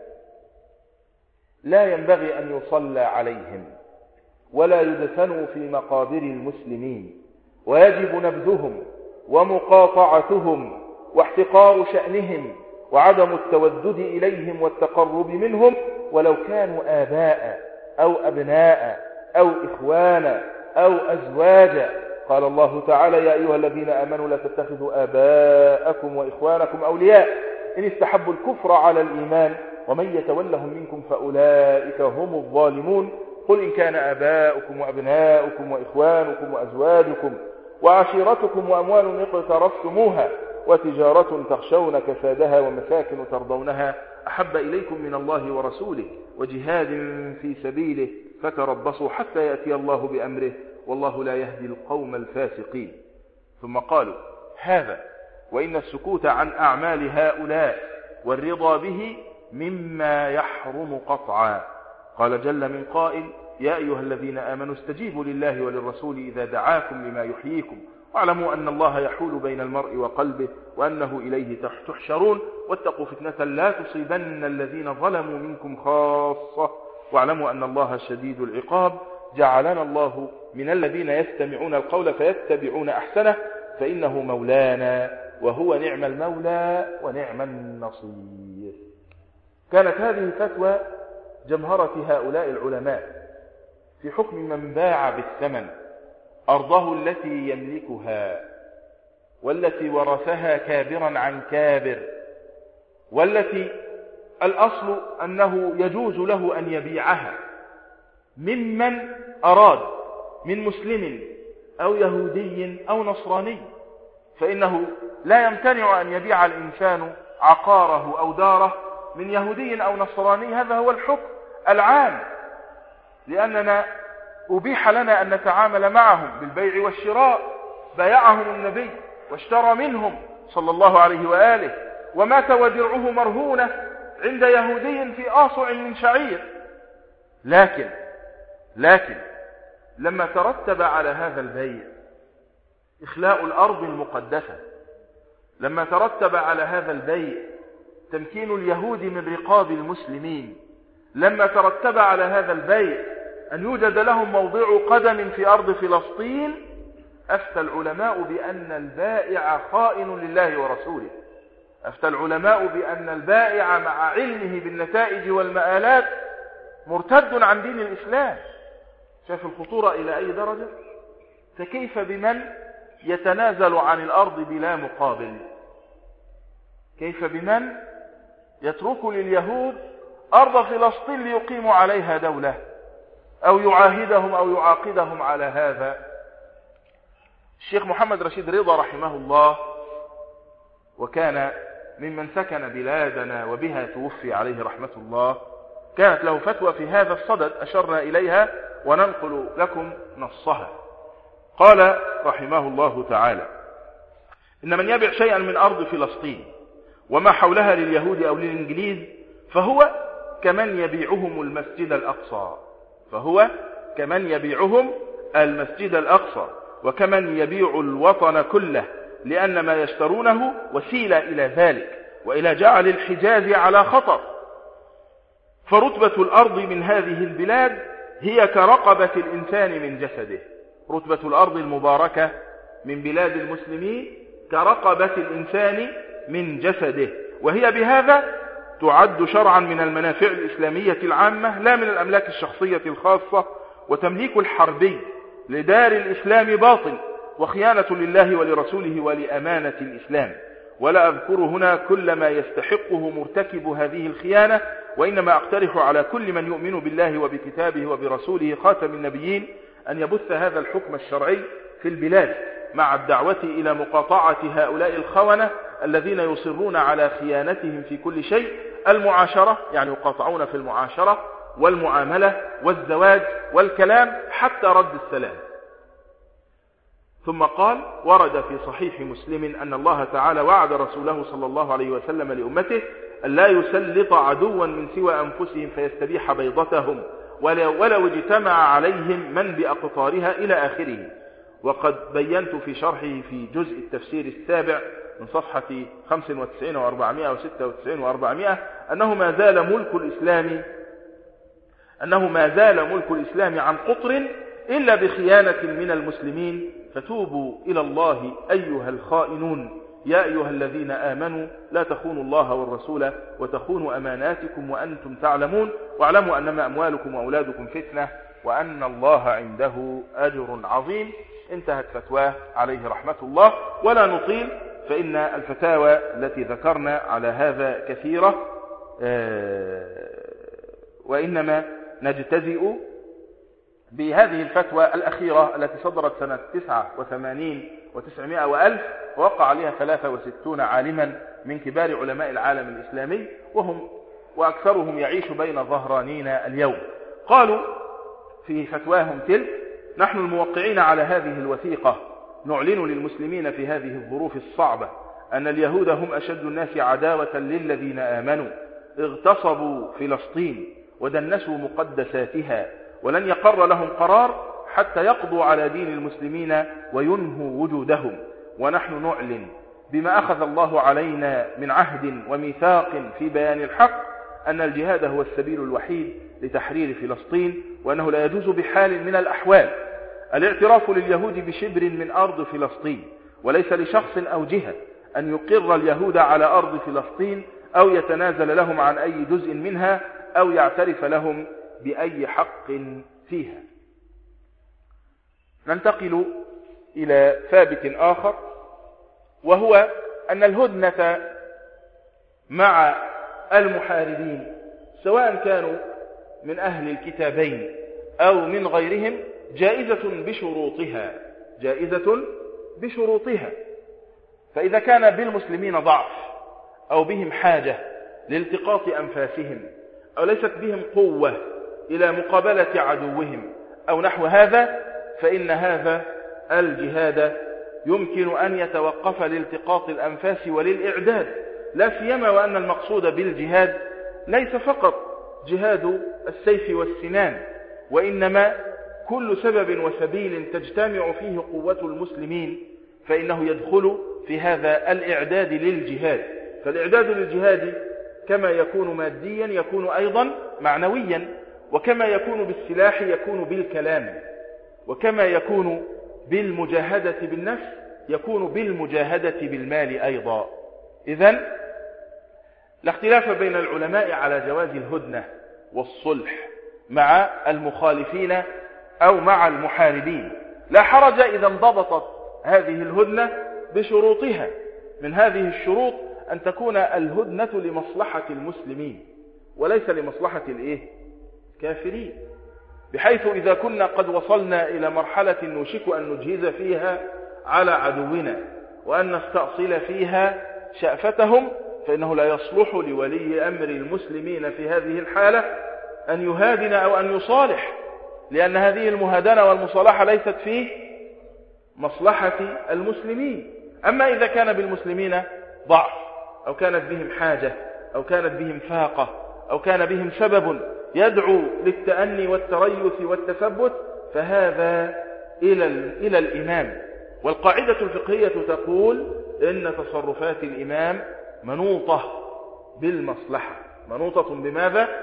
لا ينبغي أن يصلى عليهم ولا يدفنوا في مقابر المسلمين ويجب نبذهم ومقاطعتهم واحتقار شأنهم وعدم التودد إليهم والتقرب منهم ولو كانوا آباء أو أبناء أو إخوانا أو أزواجا. قال الله تعالى يا أيها الذين آمنوا لا تتخذوا آباءكم وإخوانكم أولياء إن استحبوا الكفر على الإيمان ومن يتولهم منكم فأولئك هم الظالمون. قل إن كان آباؤكم وأبناؤكم وإخوانكم وأزواجكم وعشيرتكم وأموال اقترفتموها وتجارة تخشون كسادها ومساكن ترضونها أحب إليكم من الله ورسوله وجهاد في سبيله فتربصوا حتى يأتي الله بأمره والله لا يهدي القوم الفاسقين. ثم قالوا هذا وإن السكوت عن أعمال هؤلاء والرضا به مما يحرم قطعا. قال جل من قائل يا أيها الذين آمنوا استجيبوا لله وللرسول إذا دعاكم لما يحييكم واعلموا أن الله يحول بين المرء وقلبه وأنه إليه تحشرون واتقوا فتنة لا تصيبن الذين ظلموا منكم خاصة واعلموا أن الله شديد العقاب. جعلنا الله من الذين يستمعون القول فيتبعون أحسنه فإنه مولانا وهو نعم المولى ونعم النصير. كانت هذه فتوى جمهرة هؤلاء العلماء في حكم من باع بالثمن أرضه التي يملكها والتي ورثها كابرا عن كابر والتي الأصل أنه يجوز له أن يبيعها ممن أراد من مسلم أو يهودي أو نصراني فإنه لا يمتنع أن يبيع الإنسان عقاره أو داره من يهودي أو نصراني. هذا هو الحكم العام لأننا أبيح لنا أن نتعامل معهم بالبيع والشراء. بايعهم النبي واشترى منهم صلى الله عليه وآله ومات ودرعه مرهونة عند يهودي في آصع من شعير. لكن لما ترتب على هذا البيع إخلاء الأرض المقدسة، لما ترتب على هذا البيع تمكين اليهود من رقاب المسلمين، لما ترتب على هذا البيع أن يوجد لهم موضع قدم في أرض فلسطين، أفتى العلماء بأن البائع خائن لله ورسوله. أفتى العلماء بأن البائع مع علمه بالنتائج والمآلات مرتد عن دين الإسلام. شاف الخطورة إلى أي درجة؟ فكيف بمن يتنازل عن الأرض بلا مقابل؟ كيف بمن يترك لليهود أرض فلسطين ليقيموا عليها دولة أو يعاهدهم أو يعاقدهم على هذا؟ الشيخ محمد رشيد رضا رحمه الله وكان ممن سكن بلادنا وبها توفي عليه رحمة الله، كانت له فتوى في هذا الصدد أشرنا إليها وننقل لكم نصها. قال رحمه الله تعالى إن من يبيع شيئا من أرض فلسطين وما حولها لليهود أو للإنجليز فهو كمن يبيعهم المسجد الأقصى، وكمن يبيع الوطن كله، لأن ما يشترونه وسيلة إلى ذلك وإلى جعل الحجاز على خطر. فرتبة الأرض من هذه البلاد هي كرقبة الإنسان من جسده. رتبة الأرض المباركة من بلاد المسلمين كرقبة الإنسان من جسده، وهي بهذا تعد شرعا من المنافع الإسلامية العامة لا من الأملاك الشخصية الخاصة. وتمليك الحربي لدار الإسلام باطل وخيانة لله ولرسوله ولأمانة الإسلام، ولا أذكر هنا كل ما يستحقه مرتكب هذه الخيانة، وإنما أقترح على كل من يؤمن بالله وبكتابه وبرسوله خاتم النبيين أن يبث هذا الحكم الشرعي في البلاد مع الدعوة إلى مقاطعة هؤلاء الخونة الذين يصرون على خيانتهم في كل شيء. المعاشرة يعني يقاطعون في المعاشرة والمعاملة والزواج والكلام حتى رد السلام. ثم قال: ورد في صحيح مسلم أن الله تعالى وعد رسوله صلى الله عليه وسلم لأمته أن لا يسلط عدوا من سوى أنفسهم فيستبيح بيضتهم ولو اجتمع عليهم من بأقطارها إلى آخره. وقد بينت في شرحه في جزء التفسير السابع من صفحة 95 و496 و400 أنه ما زال ملك الإسلام عن قطر إلا بخيانة من المسلمين، فتوبوا إلى الله أيها الخائنون يا أيها الذين آمنوا لا تخونوا الله والرسول وتخونوا أماناتكم وأنتم تعلمون، واعلموا أنما أموالكم وأولادكم فتنة وأن الله عنده أجر عظيم. انتهت فتواه عليه رحمة الله. ولا نطيل، فإن الفتاوى التي ذكرنا على هذا كثيرة، وإنما نجتزئ بهذه الفتوى الأخيرة التي صدرت سنة 89 و900 وألف، ووقع عليها 63 عالما من كبار علماء العالم الإسلامي، وأكثرهم يعيش بين ظهرانينا اليوم. قالوا في فتواهم تلك: نحن الموقعين على هذه الوثيقة نعلن للمسلمين في هذه الظروف الصعبة أن اليهود هم أشد الناس عداوة للذين آمنوا، اغتصبوا فلسطين ودنسوا مقدساتها، ولن يقر لهم قرار حتى يقضوا على دين المسلمين وينهوا وجودهم. ونحن نعلن بما أخذ الله علينا من عهد وميثاق في بيان الحق أن الجهاد هو السبيل الوحيد لتحرير فلسطين، وأنه لا يجوز بحال من الأحوال الاعتراف لليهود بشبر من أرض فلسطين، وليس لشخص أو جهة أن يقر اليهود على أرض فلسطين أو يتنازل لهم عن أي جزء منها أو يعترف لهم بأي حق فيها. ننتقل إلى ثابت آخر، وهو أن الهدنة مع المحاربين سواء كانوا من أهل الكتابين أو من غيرهم جائزة بشروطها. فإذا كان بالمسلمين ضعف أو بهم حاجة لالتقاط أنفاسهم أو ليست بهم قوة إلى مقابلة عدوهم أو نحو هذا، فإن هذا الجهاد يمكن أن يتوقف لالتقاط الأنفاس وللإعداد، لا سيما وأن المقصود بالجهاد ليس فقط جهاد السيف والسنان، وإنما كل سبب وسبيل تجتمع فيه قوة المسلمين فإنه يدخل في هذا الإعداد للجهاد. فالإعداد للجهاد كما يكون ماديا يكون أيضا معنويا، وكما يكون بالسلاح يكون بالكلام، وكما يكون بالمجاهدة بالنفس يكون بالمجاهدة بالمال أيضا. إذن لا اختلاف بين العلماء على جواز الهدنة والصلح مع المخالفين أو مع المحاربين. لا حرج إذا انضبطت هذه الهدنة بشروطها. من هذه الشروط أن تكون الهدنة لمصلحة المسلمين وليس لمصلحة الكافرين، بحيث إذا كنا قد وصلنا إلى مرحلة نوشك أن نجهز فيها على عدونا وأن نستأصل فيها شأفتهم، فإنه لا يصلح لولي أمر المسلمين في هذه الحالة أن يهادن أو أن يصالح، لأن هذه المهادنة والمصالحة ليست في مصلحة المسلمين. أما إذا كان بالمسلمين ضعف أو كانت بهم حاجة أو كانت بهم فاقة أو كان بهم سبب يدعو للتأني والتريث والتثبت، فهذا إلى الإمام. والقاعدة الفقهية تقول إن تصرفات الإمام منوطة بالمصلحة. منوطة بماذا؟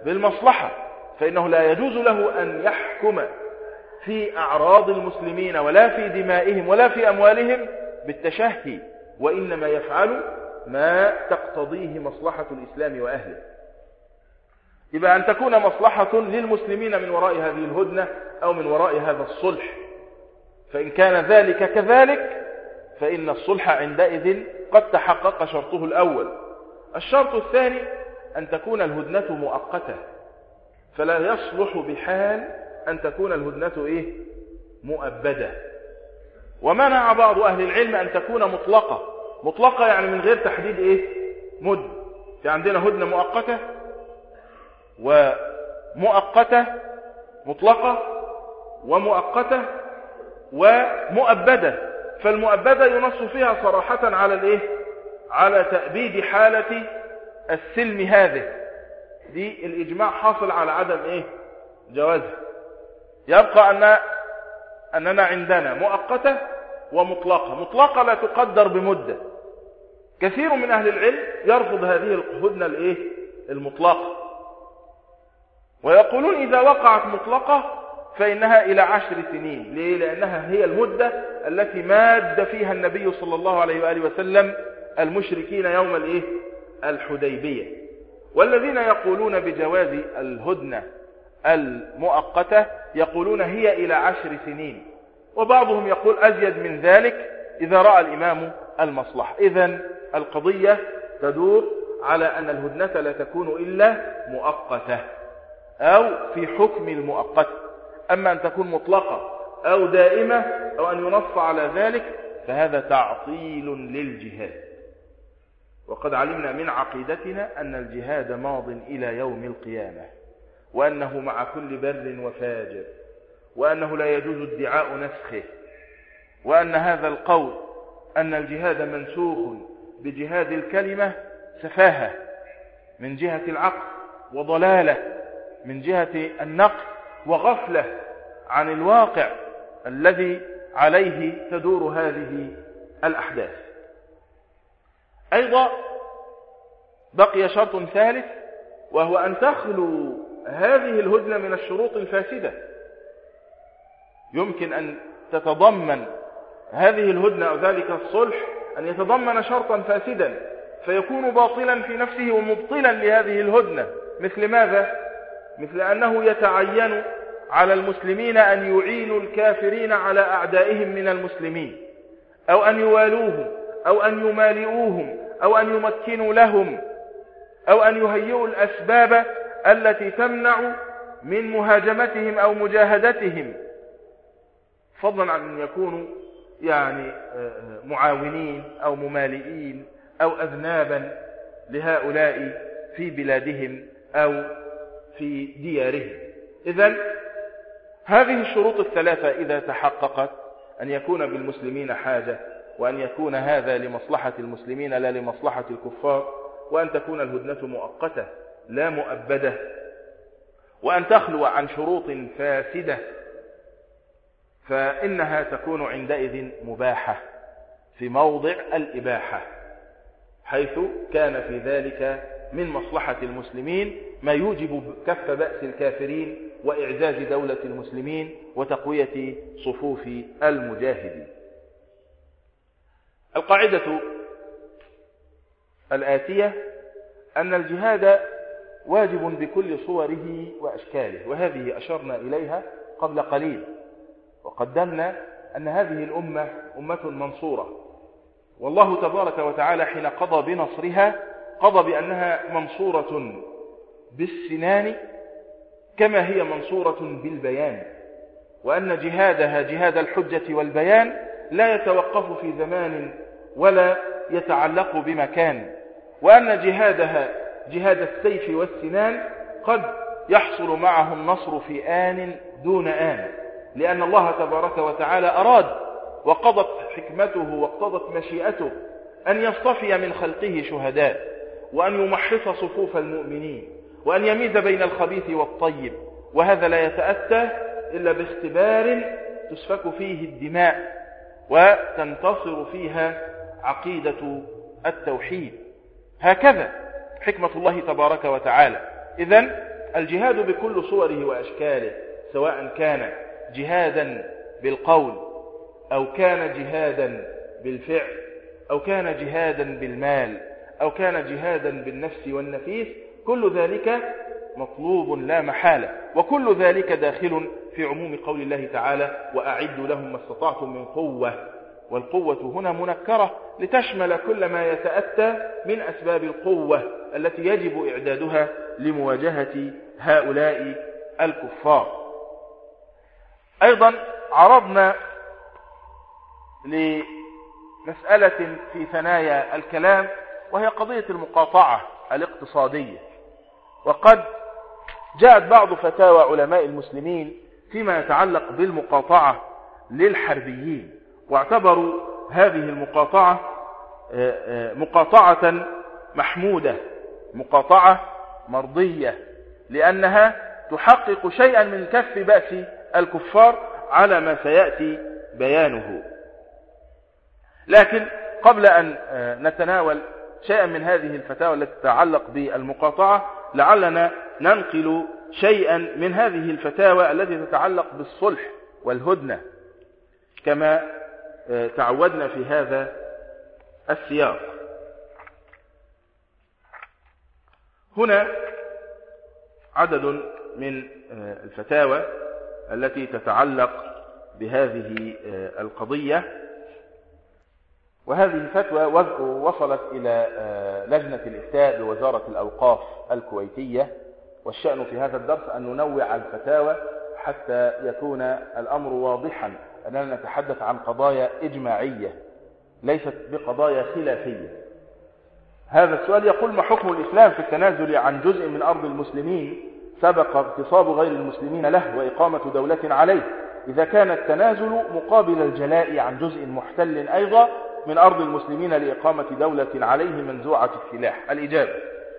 بالمصلحة، فإنه لا يجوز له أن يحكم في أعراض المسلمين ولا في دمائهم ولا في أموالهم بالتشهي، وإنما يفعل ما تقتضيه مصلحة الإسلام وأهله. يبقى أن تكون مصلحة للمسلمين من وراء هذه الهدنة أو من وراء هذا الصلح، فإن كان ذلك كذلك فإن الصلح عندئذ قد تحقق شرطه الأول. الشرط الثاني أن تكون الهدنة مؤقتة، فلا يصلح بحال أن تكون الهدنة مؤبدة. ومنع بعض أهل العلم أن تكون مطلقة يعني من غير تحديد مد. في عندنا هدنة مؤقتة ومؤقتة مطلقة ومؤقتة ومؤبدة. فالمؤبدة ينص فيها صراحة على تأبيد حالة السلم هذه، دي الإجماع حاصل على عدم جوازه. يبقى أننا عندنا مؤقتة ومطلقة. مطلقة لا تقدر بمدة. كثير من أهل العلم يرفض هذه الهدنة المطلقة، ويقولون إذا وقعت مطلقة فإنها إلى 10 سنين. ليه؟ لأنها هي المدة التي ماد فيها النبي صلى الله عليه وآله وسلم المشركين يوم الحديبية. والذين يقولون بجواز الهدنة المؤقتة يقولون هي إلى 10 سنين، وبعضهم يقول أزيد من ذلك إذا رأى الإمام المصلحة. إذن القضية تدور على أن الهدنة لا تكون إلا مؤقتة أو في حكم المؤقت. أما أن تكون مطلقة أو دائمة أو أن ينص على ذلك فهذا تعطيل للجهاد. وقد علمنا من عقيدتنا أن الجهاد ماض إلى يوم القيامة، وأنه مع كل بر وفاجر، وأنه لا يجوز ادعاء نسخه، وأن هذا القول أن الجهاد منسوخ بجهاد الكلمة سفاهة من جهة العقل، وضلالة من جهة النقل، وغفلة عن الواقع الذي عليه تدور هذه الأحداث. أيضا بقي شرط ثالث، وهو أن تخلو هذه الهدنة من الشروط الفاسدة. يمكن أن تتضمن هذه الهدنة أو ذلك الصلح أن يتضمن شرطا فاسدا فيكون باطلا في نفسه ومبطلا لهذه الهدنة. مثل ماذا؟ مثل أنه يتعين على المسلمين أن يعينوا الكافرين على أعدائهم من المسلمين، أو أن يوالوهم، أو أن يمالئوهم، أو أن يمكنوا لهم، أو أن يهيئوا الأسباب التي تمنع من مهاجمتهم أو مجاهدتهم، فضلا عن أن يكونوا معاونين أو ممالئين أو أذنابا لهؤلاء في بلادهم أو في ديارهم. إذن هذه الشروط الثلاثة إذا تحققت، أن يكون بالمسلمين حاجة، وأن يكون هذا لمصلحة المسلمين لا لمصلحة الكفار، وأن تكون الهدنة مؤقتة لا مؤبدة، وأن تخلو عن شروط فاسدة، فإنها تكون عندئذ مباحة في موضع الإباحة، حيث كان في ذلك من مصلحة المسلمين ما يوجب كف بأس الكافرين وإعزاز دولة المسلمين وتقوية صفوف المجاهدين. القاعدة الآتية أن الجهاد واجب بكل صوره وأشكاله، وهذه أشرنا إليها قبل قليل، وقدمنا أن هذه الأمة أمة منصورة، والله تبارك وتعالى حين قضى بنصرها قضى بأنها منصورة بالسنان كما هي منصورة بالبيان، وأن جهادها جهاد الحجة والبيان لا يتوقف في زمان ولا يتعلق بمكان، وأن جهادها جهاد السيف والسنان قد يحصل معه النصر في آن دون آن، لأن الله تبارك وتعالى أراد وقضت حكمته واقتضت مشيئته أن يصطفي من خلقه شهداء، وأن يمحص صفوف المؤمنين، وأن يميز بين الخبيث والطيب، وهذا لا يتأتى إلا باختبار تسفك فيه الدماء وتنتصر فيها عقيدة التوحيد. هكذا حكمة الله تبارك وتعالى. إذن الجهاد بكل صوره وأشكاله، سواء كان جهادا بالقول أو كان جهادا بالفعل أو كان جهادا بالمال أو كان جهادا بالنفس والنفيس، كل ذلك مطلوب لا محالة، وكل ذلك داخل في عموم قول الله تعالى: وأعدوا لهم ما استطعتم من قوة. والقوة هنا منكرة لتشمل كل ما يتأتى من أسباب القوة التي يجب إعدادها لمواجهة هؤلاء الكفار. أيضا عرضنا لمسألة في ثنايا الكلام، وهي قضية المقاطعة الاقتصادية. وقد جاءت بعض فتاوى علماء المسلمين فيما يتعلق بالمقاطعة للحربيين، واعتبروا هذه المقاطعة مقاطعة محمودة، مقاطعة مرضية، لأنها تحقق شيئا من كف بأس الكفار على ما سيأتي بيانه. لكن قبل أن نتناول شيئا من هذه الفتاوى التي تتعلق بالمقاطعة، لعلنا ننقل شيئا من هذه الفتاوى التي تتعلق بالصلح والهدنة كما تعودنا في هذا السياق. هنا عدد من الفتاوى التي تتعلق بهذه القضية، وهذه فتوى وصلت إلى لجنة الإفتاء بوزارة الأوقاف الكويتية. والشأن في هذا الدرس أن ننوع الفتاوى حتى يكون الأمر واضحا أننا نتحدث عن قضايا إجماعية ليست بقضايا خلافية. هذا السؤال يقول: ما حكم الإسلام في التنازل عن جزء من أرض المسلمين سبق اغتصاب غير المسلمين له وإقامة دولة عليه، إذا كان التنازل مقابل الجلاء عن جزء محتل أيضا من أرض المسلمين لإقامة دولة عليه منزوعة السلاح؟ الإجابة: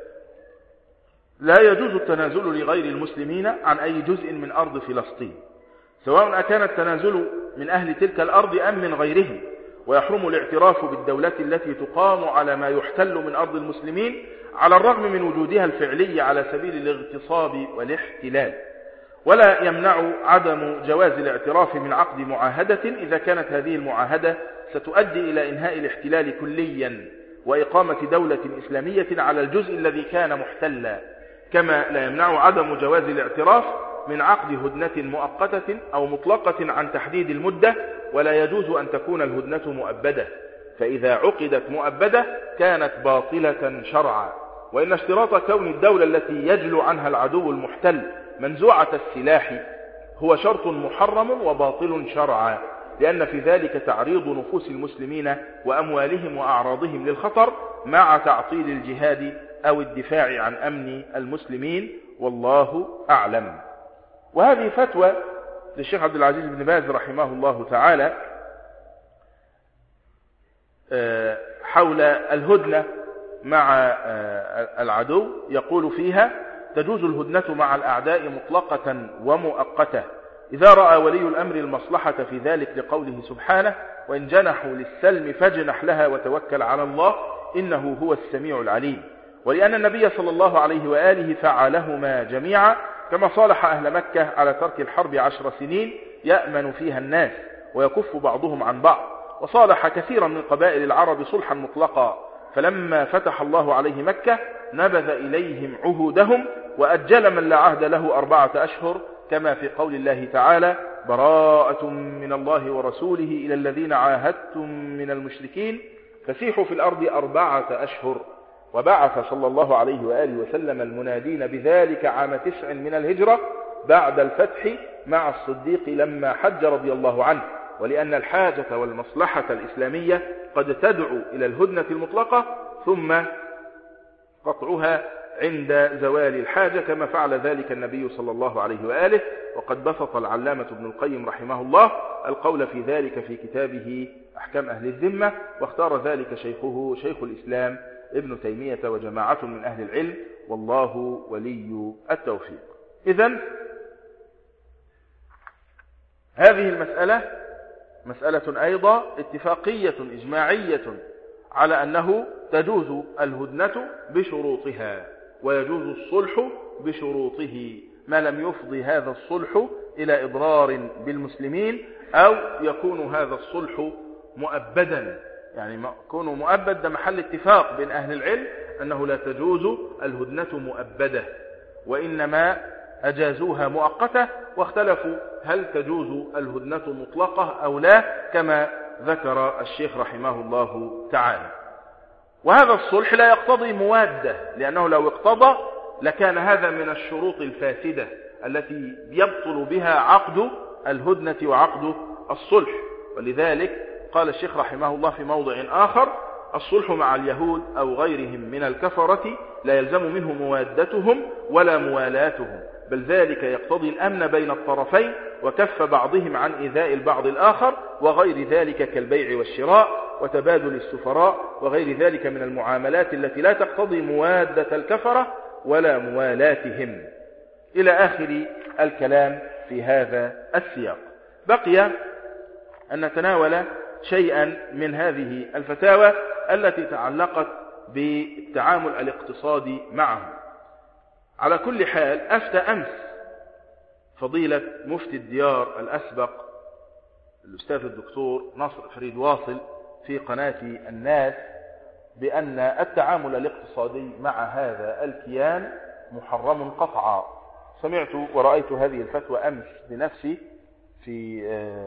لا يجوز التنازل لغير المسلمين عن أي جزء من أرض فلسطين، سواء أكان التنازل من أهل تلك الأرض أم من غيرهم، ويحرم الاعتراف بالدولة التي تقام على ما يحتل من أرض المسلمين على الرغم من وجودها الفعلي على سبيل الاغتصاب والاحتلال. ولا يمنع عدم جواز الاعتراف من عقد معاهدة إذا كانت هذه المعاهدة ستؤدي إلى إنهاء الاحتلال كليا وإقامة دولة إسلامية على الجزء الذي كان محتلا، كما لا يمنع عدم جواز الاعتراف من عقد هدنة مؤقتة أو مطلقة عن تحديد المدة، ولا يجوز أن تكون الهدنة مؤبدة، فإذا عقدت مؤبدة كانت باطلة شرعا. وإن اشتراط كون الدولة التي يجلو عنها العدو المحتل منزوعة السلاح هو شرط محرم وباطل شرعا، لأن في ذلك تعريض نفوس المسلمين وأموالهم وأعراضهم للخطر مع تعطيل الجهاد أو الدفاع عن أمن المسلمين، والله أعلم. وهذه فتوى للشيخ عبد العزيز بن باز رحمه الله تعالى حول الهدنة مع العدو، يقول فيها: تجوز الهدنة مع الأعداء مطلقة ومؤقتة إذا رأى ولي الأمر المصلحة في ذلك، لقوله سبحانه: وإن جنحوا للسلم فاجنح لها وتوكل على الله إنه هو السميع العليم. ولأن النبي صلى الله عليه وآله فعلهما جميعا، كما صالح أهل مكة على ترك الحرب 10 سنين يأمن فيها الناس ويكف بعضهم عن بعض، وصالح كثيرا من قبائل العرب صلحا مطلقا، فلما فتح الله عليه مكة نبذ إليهم عهودهم وأجل من لا عهد له 4 أشهر، كما في قول الله تعالى: براءة من الله ورسوله إلى الذين عاهدتم من المشركين فسيحوا في الأرض 4 أشهر. وبعث صلى الله عليه وآله وسلم المنادين بذلك عام 9 من الهجرة بعد الفتح مع الصديق لما حج رضي الله عنه، ولأن الحاجة والمصلحة الإسلامية قد تدعو إلى الهدنة المطلقة ثم قطعها عند زوال الحاجة، كما فعل ذلك النبي صلى الله عليه وآله. وقد بسط العلامة ابن القيم رحمه الله القول في ذلك في كتابه أحكام أهل الذمة، واختار ذلك شيخه شيخ الإسلام ابن تيمية وجماعة من أهل العلم، والله ولي التوفيق. إذن هذه المسألة مسألة أيضا اتفاقية إجماعية على أنه تجوز الهدنة بشروطها، ويجوز الصلح بشروطه ما لم يفضي هذا الصلح إلى إضرار بالمسلمين، أو يكون هذا الصلح مؤبدا. يعني كونه مؤبد ده محل اتفاق بين أهل العلم أنه لا تجوز الهدنة مؤبدة، وإنما أجازوها مؤقتة، واختلفوا هل تجوز الهدنة مطلقة أو لا، كما ذكر الشيخ رحمه الله تعالى. وهذا الصلح لا يقتضي موادة، لأنه لو اقتضى لكان هذا من الشروط الفاسدة التي يبطل بها عقد الهدنة وعقد الصلح. ولذلك قال الشيخ رحمه الله في موضع آخر: الصلح مع اليهود أو غيرهم من الكفرة لا يلزم منه موادتهم ولا موالاتهم، بل ذلك يقتضي الأمن بين الطرفين وكف بعضهم عن إيذاء البعض الآخر، وغير ذلك كالبيع والشراء وتبادل السفراء وغير ذلك من المعاملات التي لا تقتضي موادة الكفرة ولا موالاتهم، إلى آخر الكلام في هذا السياق. بقي أن نتناول شيئا من هذه الفتاوى التي تعلقت بالتعامل الاقتصادي معه. على كل حال، أفتى أمس فضيلة مفتي الديار الأسبق الأستاذ الدكتور نصر فريد واصل في قناة الناس بأن التعامل الاقتصادي مع هذا الكيان محرم قطعا. سمعت ورأيت هذه الفتوى أمس بنفسي في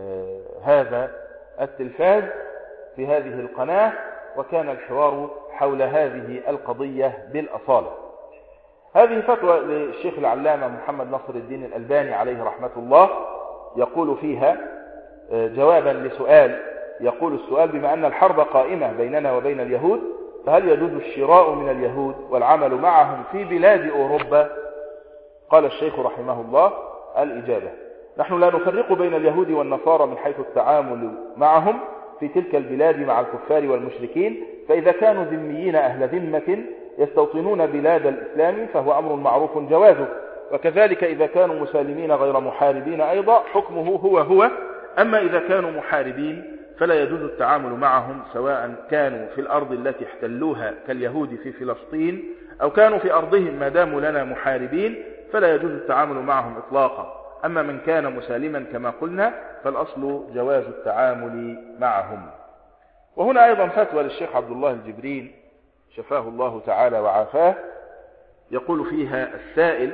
هذا التلفاز في هذه القناة، وكان الحوار حول هذه القضية بالأصالة. هذه فتوى للشيخ العلامة محمد نصر الدين الألباني عليه رحمة الله، يقول فيها جوابا لسؤال، يقول السؤال: بما أن الحرب قائمة بيننا وبين اليهود، فهل يجوز الشراء من اليهود والعمل معهم في بلاد أوروبا؟ قال الشيخ رحمه الله: الإجابة: نحن لا نفرق بين اليهود والنصارى من حيث التعامل معهم في تلك البلاد مع الكفار والمشركين، فإذا كانوا ذميين أهل ذمة يستوطنون بلاد الإسلام فهو أمر معروف جوازه، وكذلك إذا كانوا مسالمين غير محاربين أيضا حكمه هو. أما إذا كانوا محاربين فلا يجوز التعامل معهم، سواء كانوا في الأرض التي احتلوها كاليهود في فلسطين أو كانوا في أرضهم ما داموا لنا محاربين فلا يجوز التعامل معهم إطلاقا. أما من كان مسالما كما قلنا فالأصل جواز التعامل معهم. وهنا أيضا فتوى للشيخ عبد الله الجبرين شفاه الله تعالى وعافاه، يقول فيها السائل: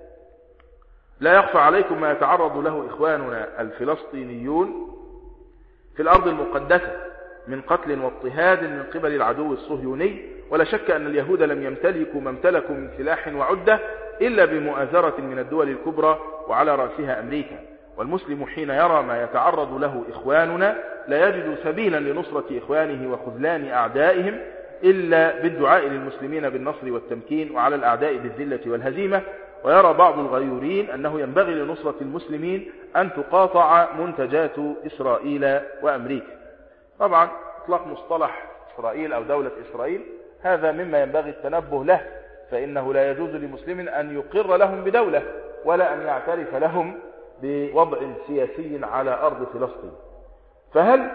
لا يخفى عليكم ما يتعرض له إخواننا الفلسطينيون في الأرض المقدسة من قتل واضطهاد من قبل العدو الصهيوني، ولا شك أن اليهود لم يمتلكوا ما امتلكوا من سلاح وعدة إلا بمؤازرة من الدول الكبرى وعلى رأسها أمريكا. والمسلم حين يرى ما يتعرض له إخواننا لا يجد سبيلا لنصرة إخوانه وخذلان أعدائهم إلا بالدعاء للمسلمين بالنصر والتمكين، وعلى الأعداء بالذلة والهزيمة. ويرى بعض الغيورين أنه ينبغي لنصرة المسلمين أن تقاطع منتجات إسرائيل وأمريكا. طبعا إطلاق مصطلح إسرائيل أو دولة إسرائيل هذا مما ينبغي التنبه له، فإنه لا يجوز لمسلم أن يقر لهم بدولة ولا أن يعترف لهم بوضع سياسي على أرض فلسطين. فهل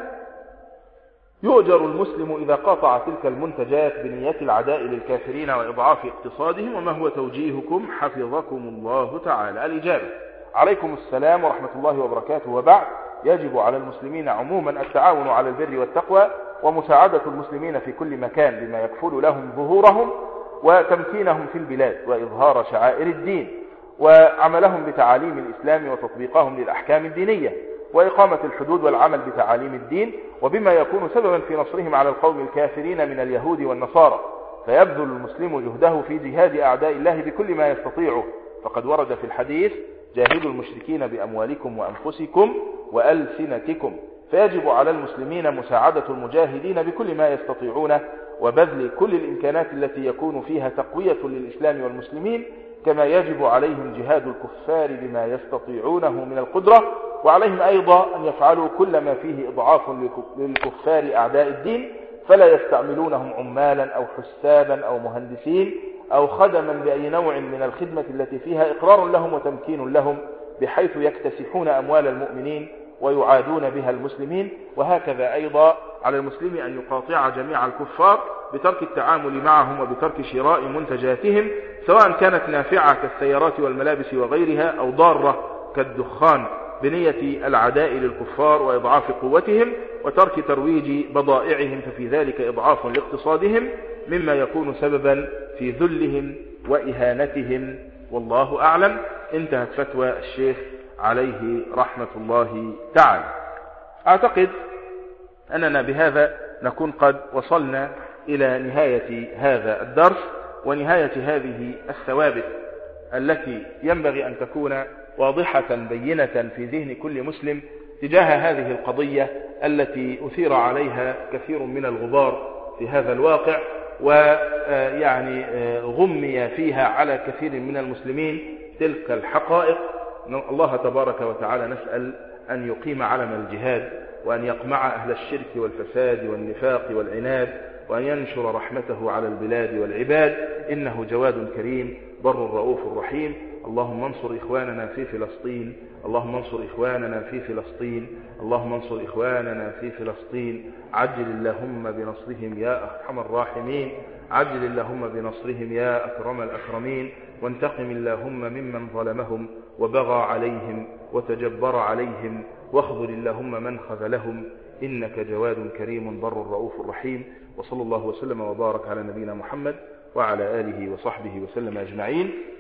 يؤجر المسلم إذا قاطع تلك المنتجات بنية العداء للكافرين وإضعاف اقتصادهم؟ وما هو توجيهكم حفظكم الله تعالى؟ الإجابة: عليكم السلام ورحمة الله وبركاته. وبعد، يجب على المسلمين عموما التعاون على البر والتقوى ومساعدة المسلمين في كل مكان بما يكفل لهم ظهورهم وتمكينهم في البلاد وإظهار شعائر الدين، وعملهم بتعاليم الإسلام وتطبيقهم للأحكام الدينية، وإقامة الحدود والعمل بتعاليم الدين، وبما يكون سببا في نصرهم على القوم الكافرين من اليهود والنصارى. فيبذل المسلم جهده في جهاد أعداء الله بكل ما يستطيعه، فقد ورد في الحديث: جاهدوا المشركين بأموالكم وأنفسكم وألسنتكم. فيجب على المسلمين مساعدة المجاهدين بكل ما يستطيعونه، وبذل كل الإمكانات التي يكون فيها تقوية للإسلام والمسلمين، كما يجب عليهم جهاد الكفار بما يستطيعونه من القدرة، وعليهم أيضا أن يفعلوا كل ما فيه إضعاف للكفار أعداء الدين، فلا يستعملونهم عمالا أو حسابا أو مهندسين أو خدما بأي نوع من الخدمة التي فيها إقرار لهم وتمكين لهم، بحيث يكتسحون أموال المؤمنين ويعادون بها المسلمين. وهكذا أيضا على المسلم أن يقاطع جميع الكفار بترك التعامل معهم وبترك شراء منتجاتهم، سواء كانت نافعة كالسيارات والملابس وغيرها أو ضارة كالدخان، بنية العداء للكفار وإضعاف قوتهم وترك ترويج بضائعهم، ففي ذلك إضعاف لاقتصادهم مما يكون سببا في ذلهم وإهانتهم، والله أعلم. انتهت فتوى الشيخ عليه رحمة الله تعالى. أعتقد أننا بهذا نكون قد وصلنا إلى نهاية هذا الدرس ونهاية هذه الثوابت التي ينبغي أن تكون واضحة بينة في ذهن كل مسلم تجاه هذه القضية التي أثير عليها كثير من الغبار في هذا الواقع، ويعني غمي فيها على كثير من المسلمين تلك الحقائق. الله تبارك وتعالى نسأل أن يقيم علم الجهاد، وأن يقمع أهل الشرك والفساد والنفاق والعناد، وأن ينشر رحمته على البلاد والعباد، إنه جواد كريم بر رؤوف رحيم. اللهم انصر إخواننا في فلسطين، اللهم انصر إخواننا في فلسطين، اللهم انصر إخواننا في فلسطين. عجل اللهم بنصرهم يا أرحم الراحمين، عجل اللهم بنصرهم يا أكرم الأكرمين، وانتقم اللهم ممن ظلمهم وبغى عليهم وتجبر عليهم، واخذل اللهم من خذلهم، إنك جواد كريم بر رؤوف رحيم. وصلى الله وسلم وبارك على نبينا محمد وعلى آله وصحبه وسلم أجمعين.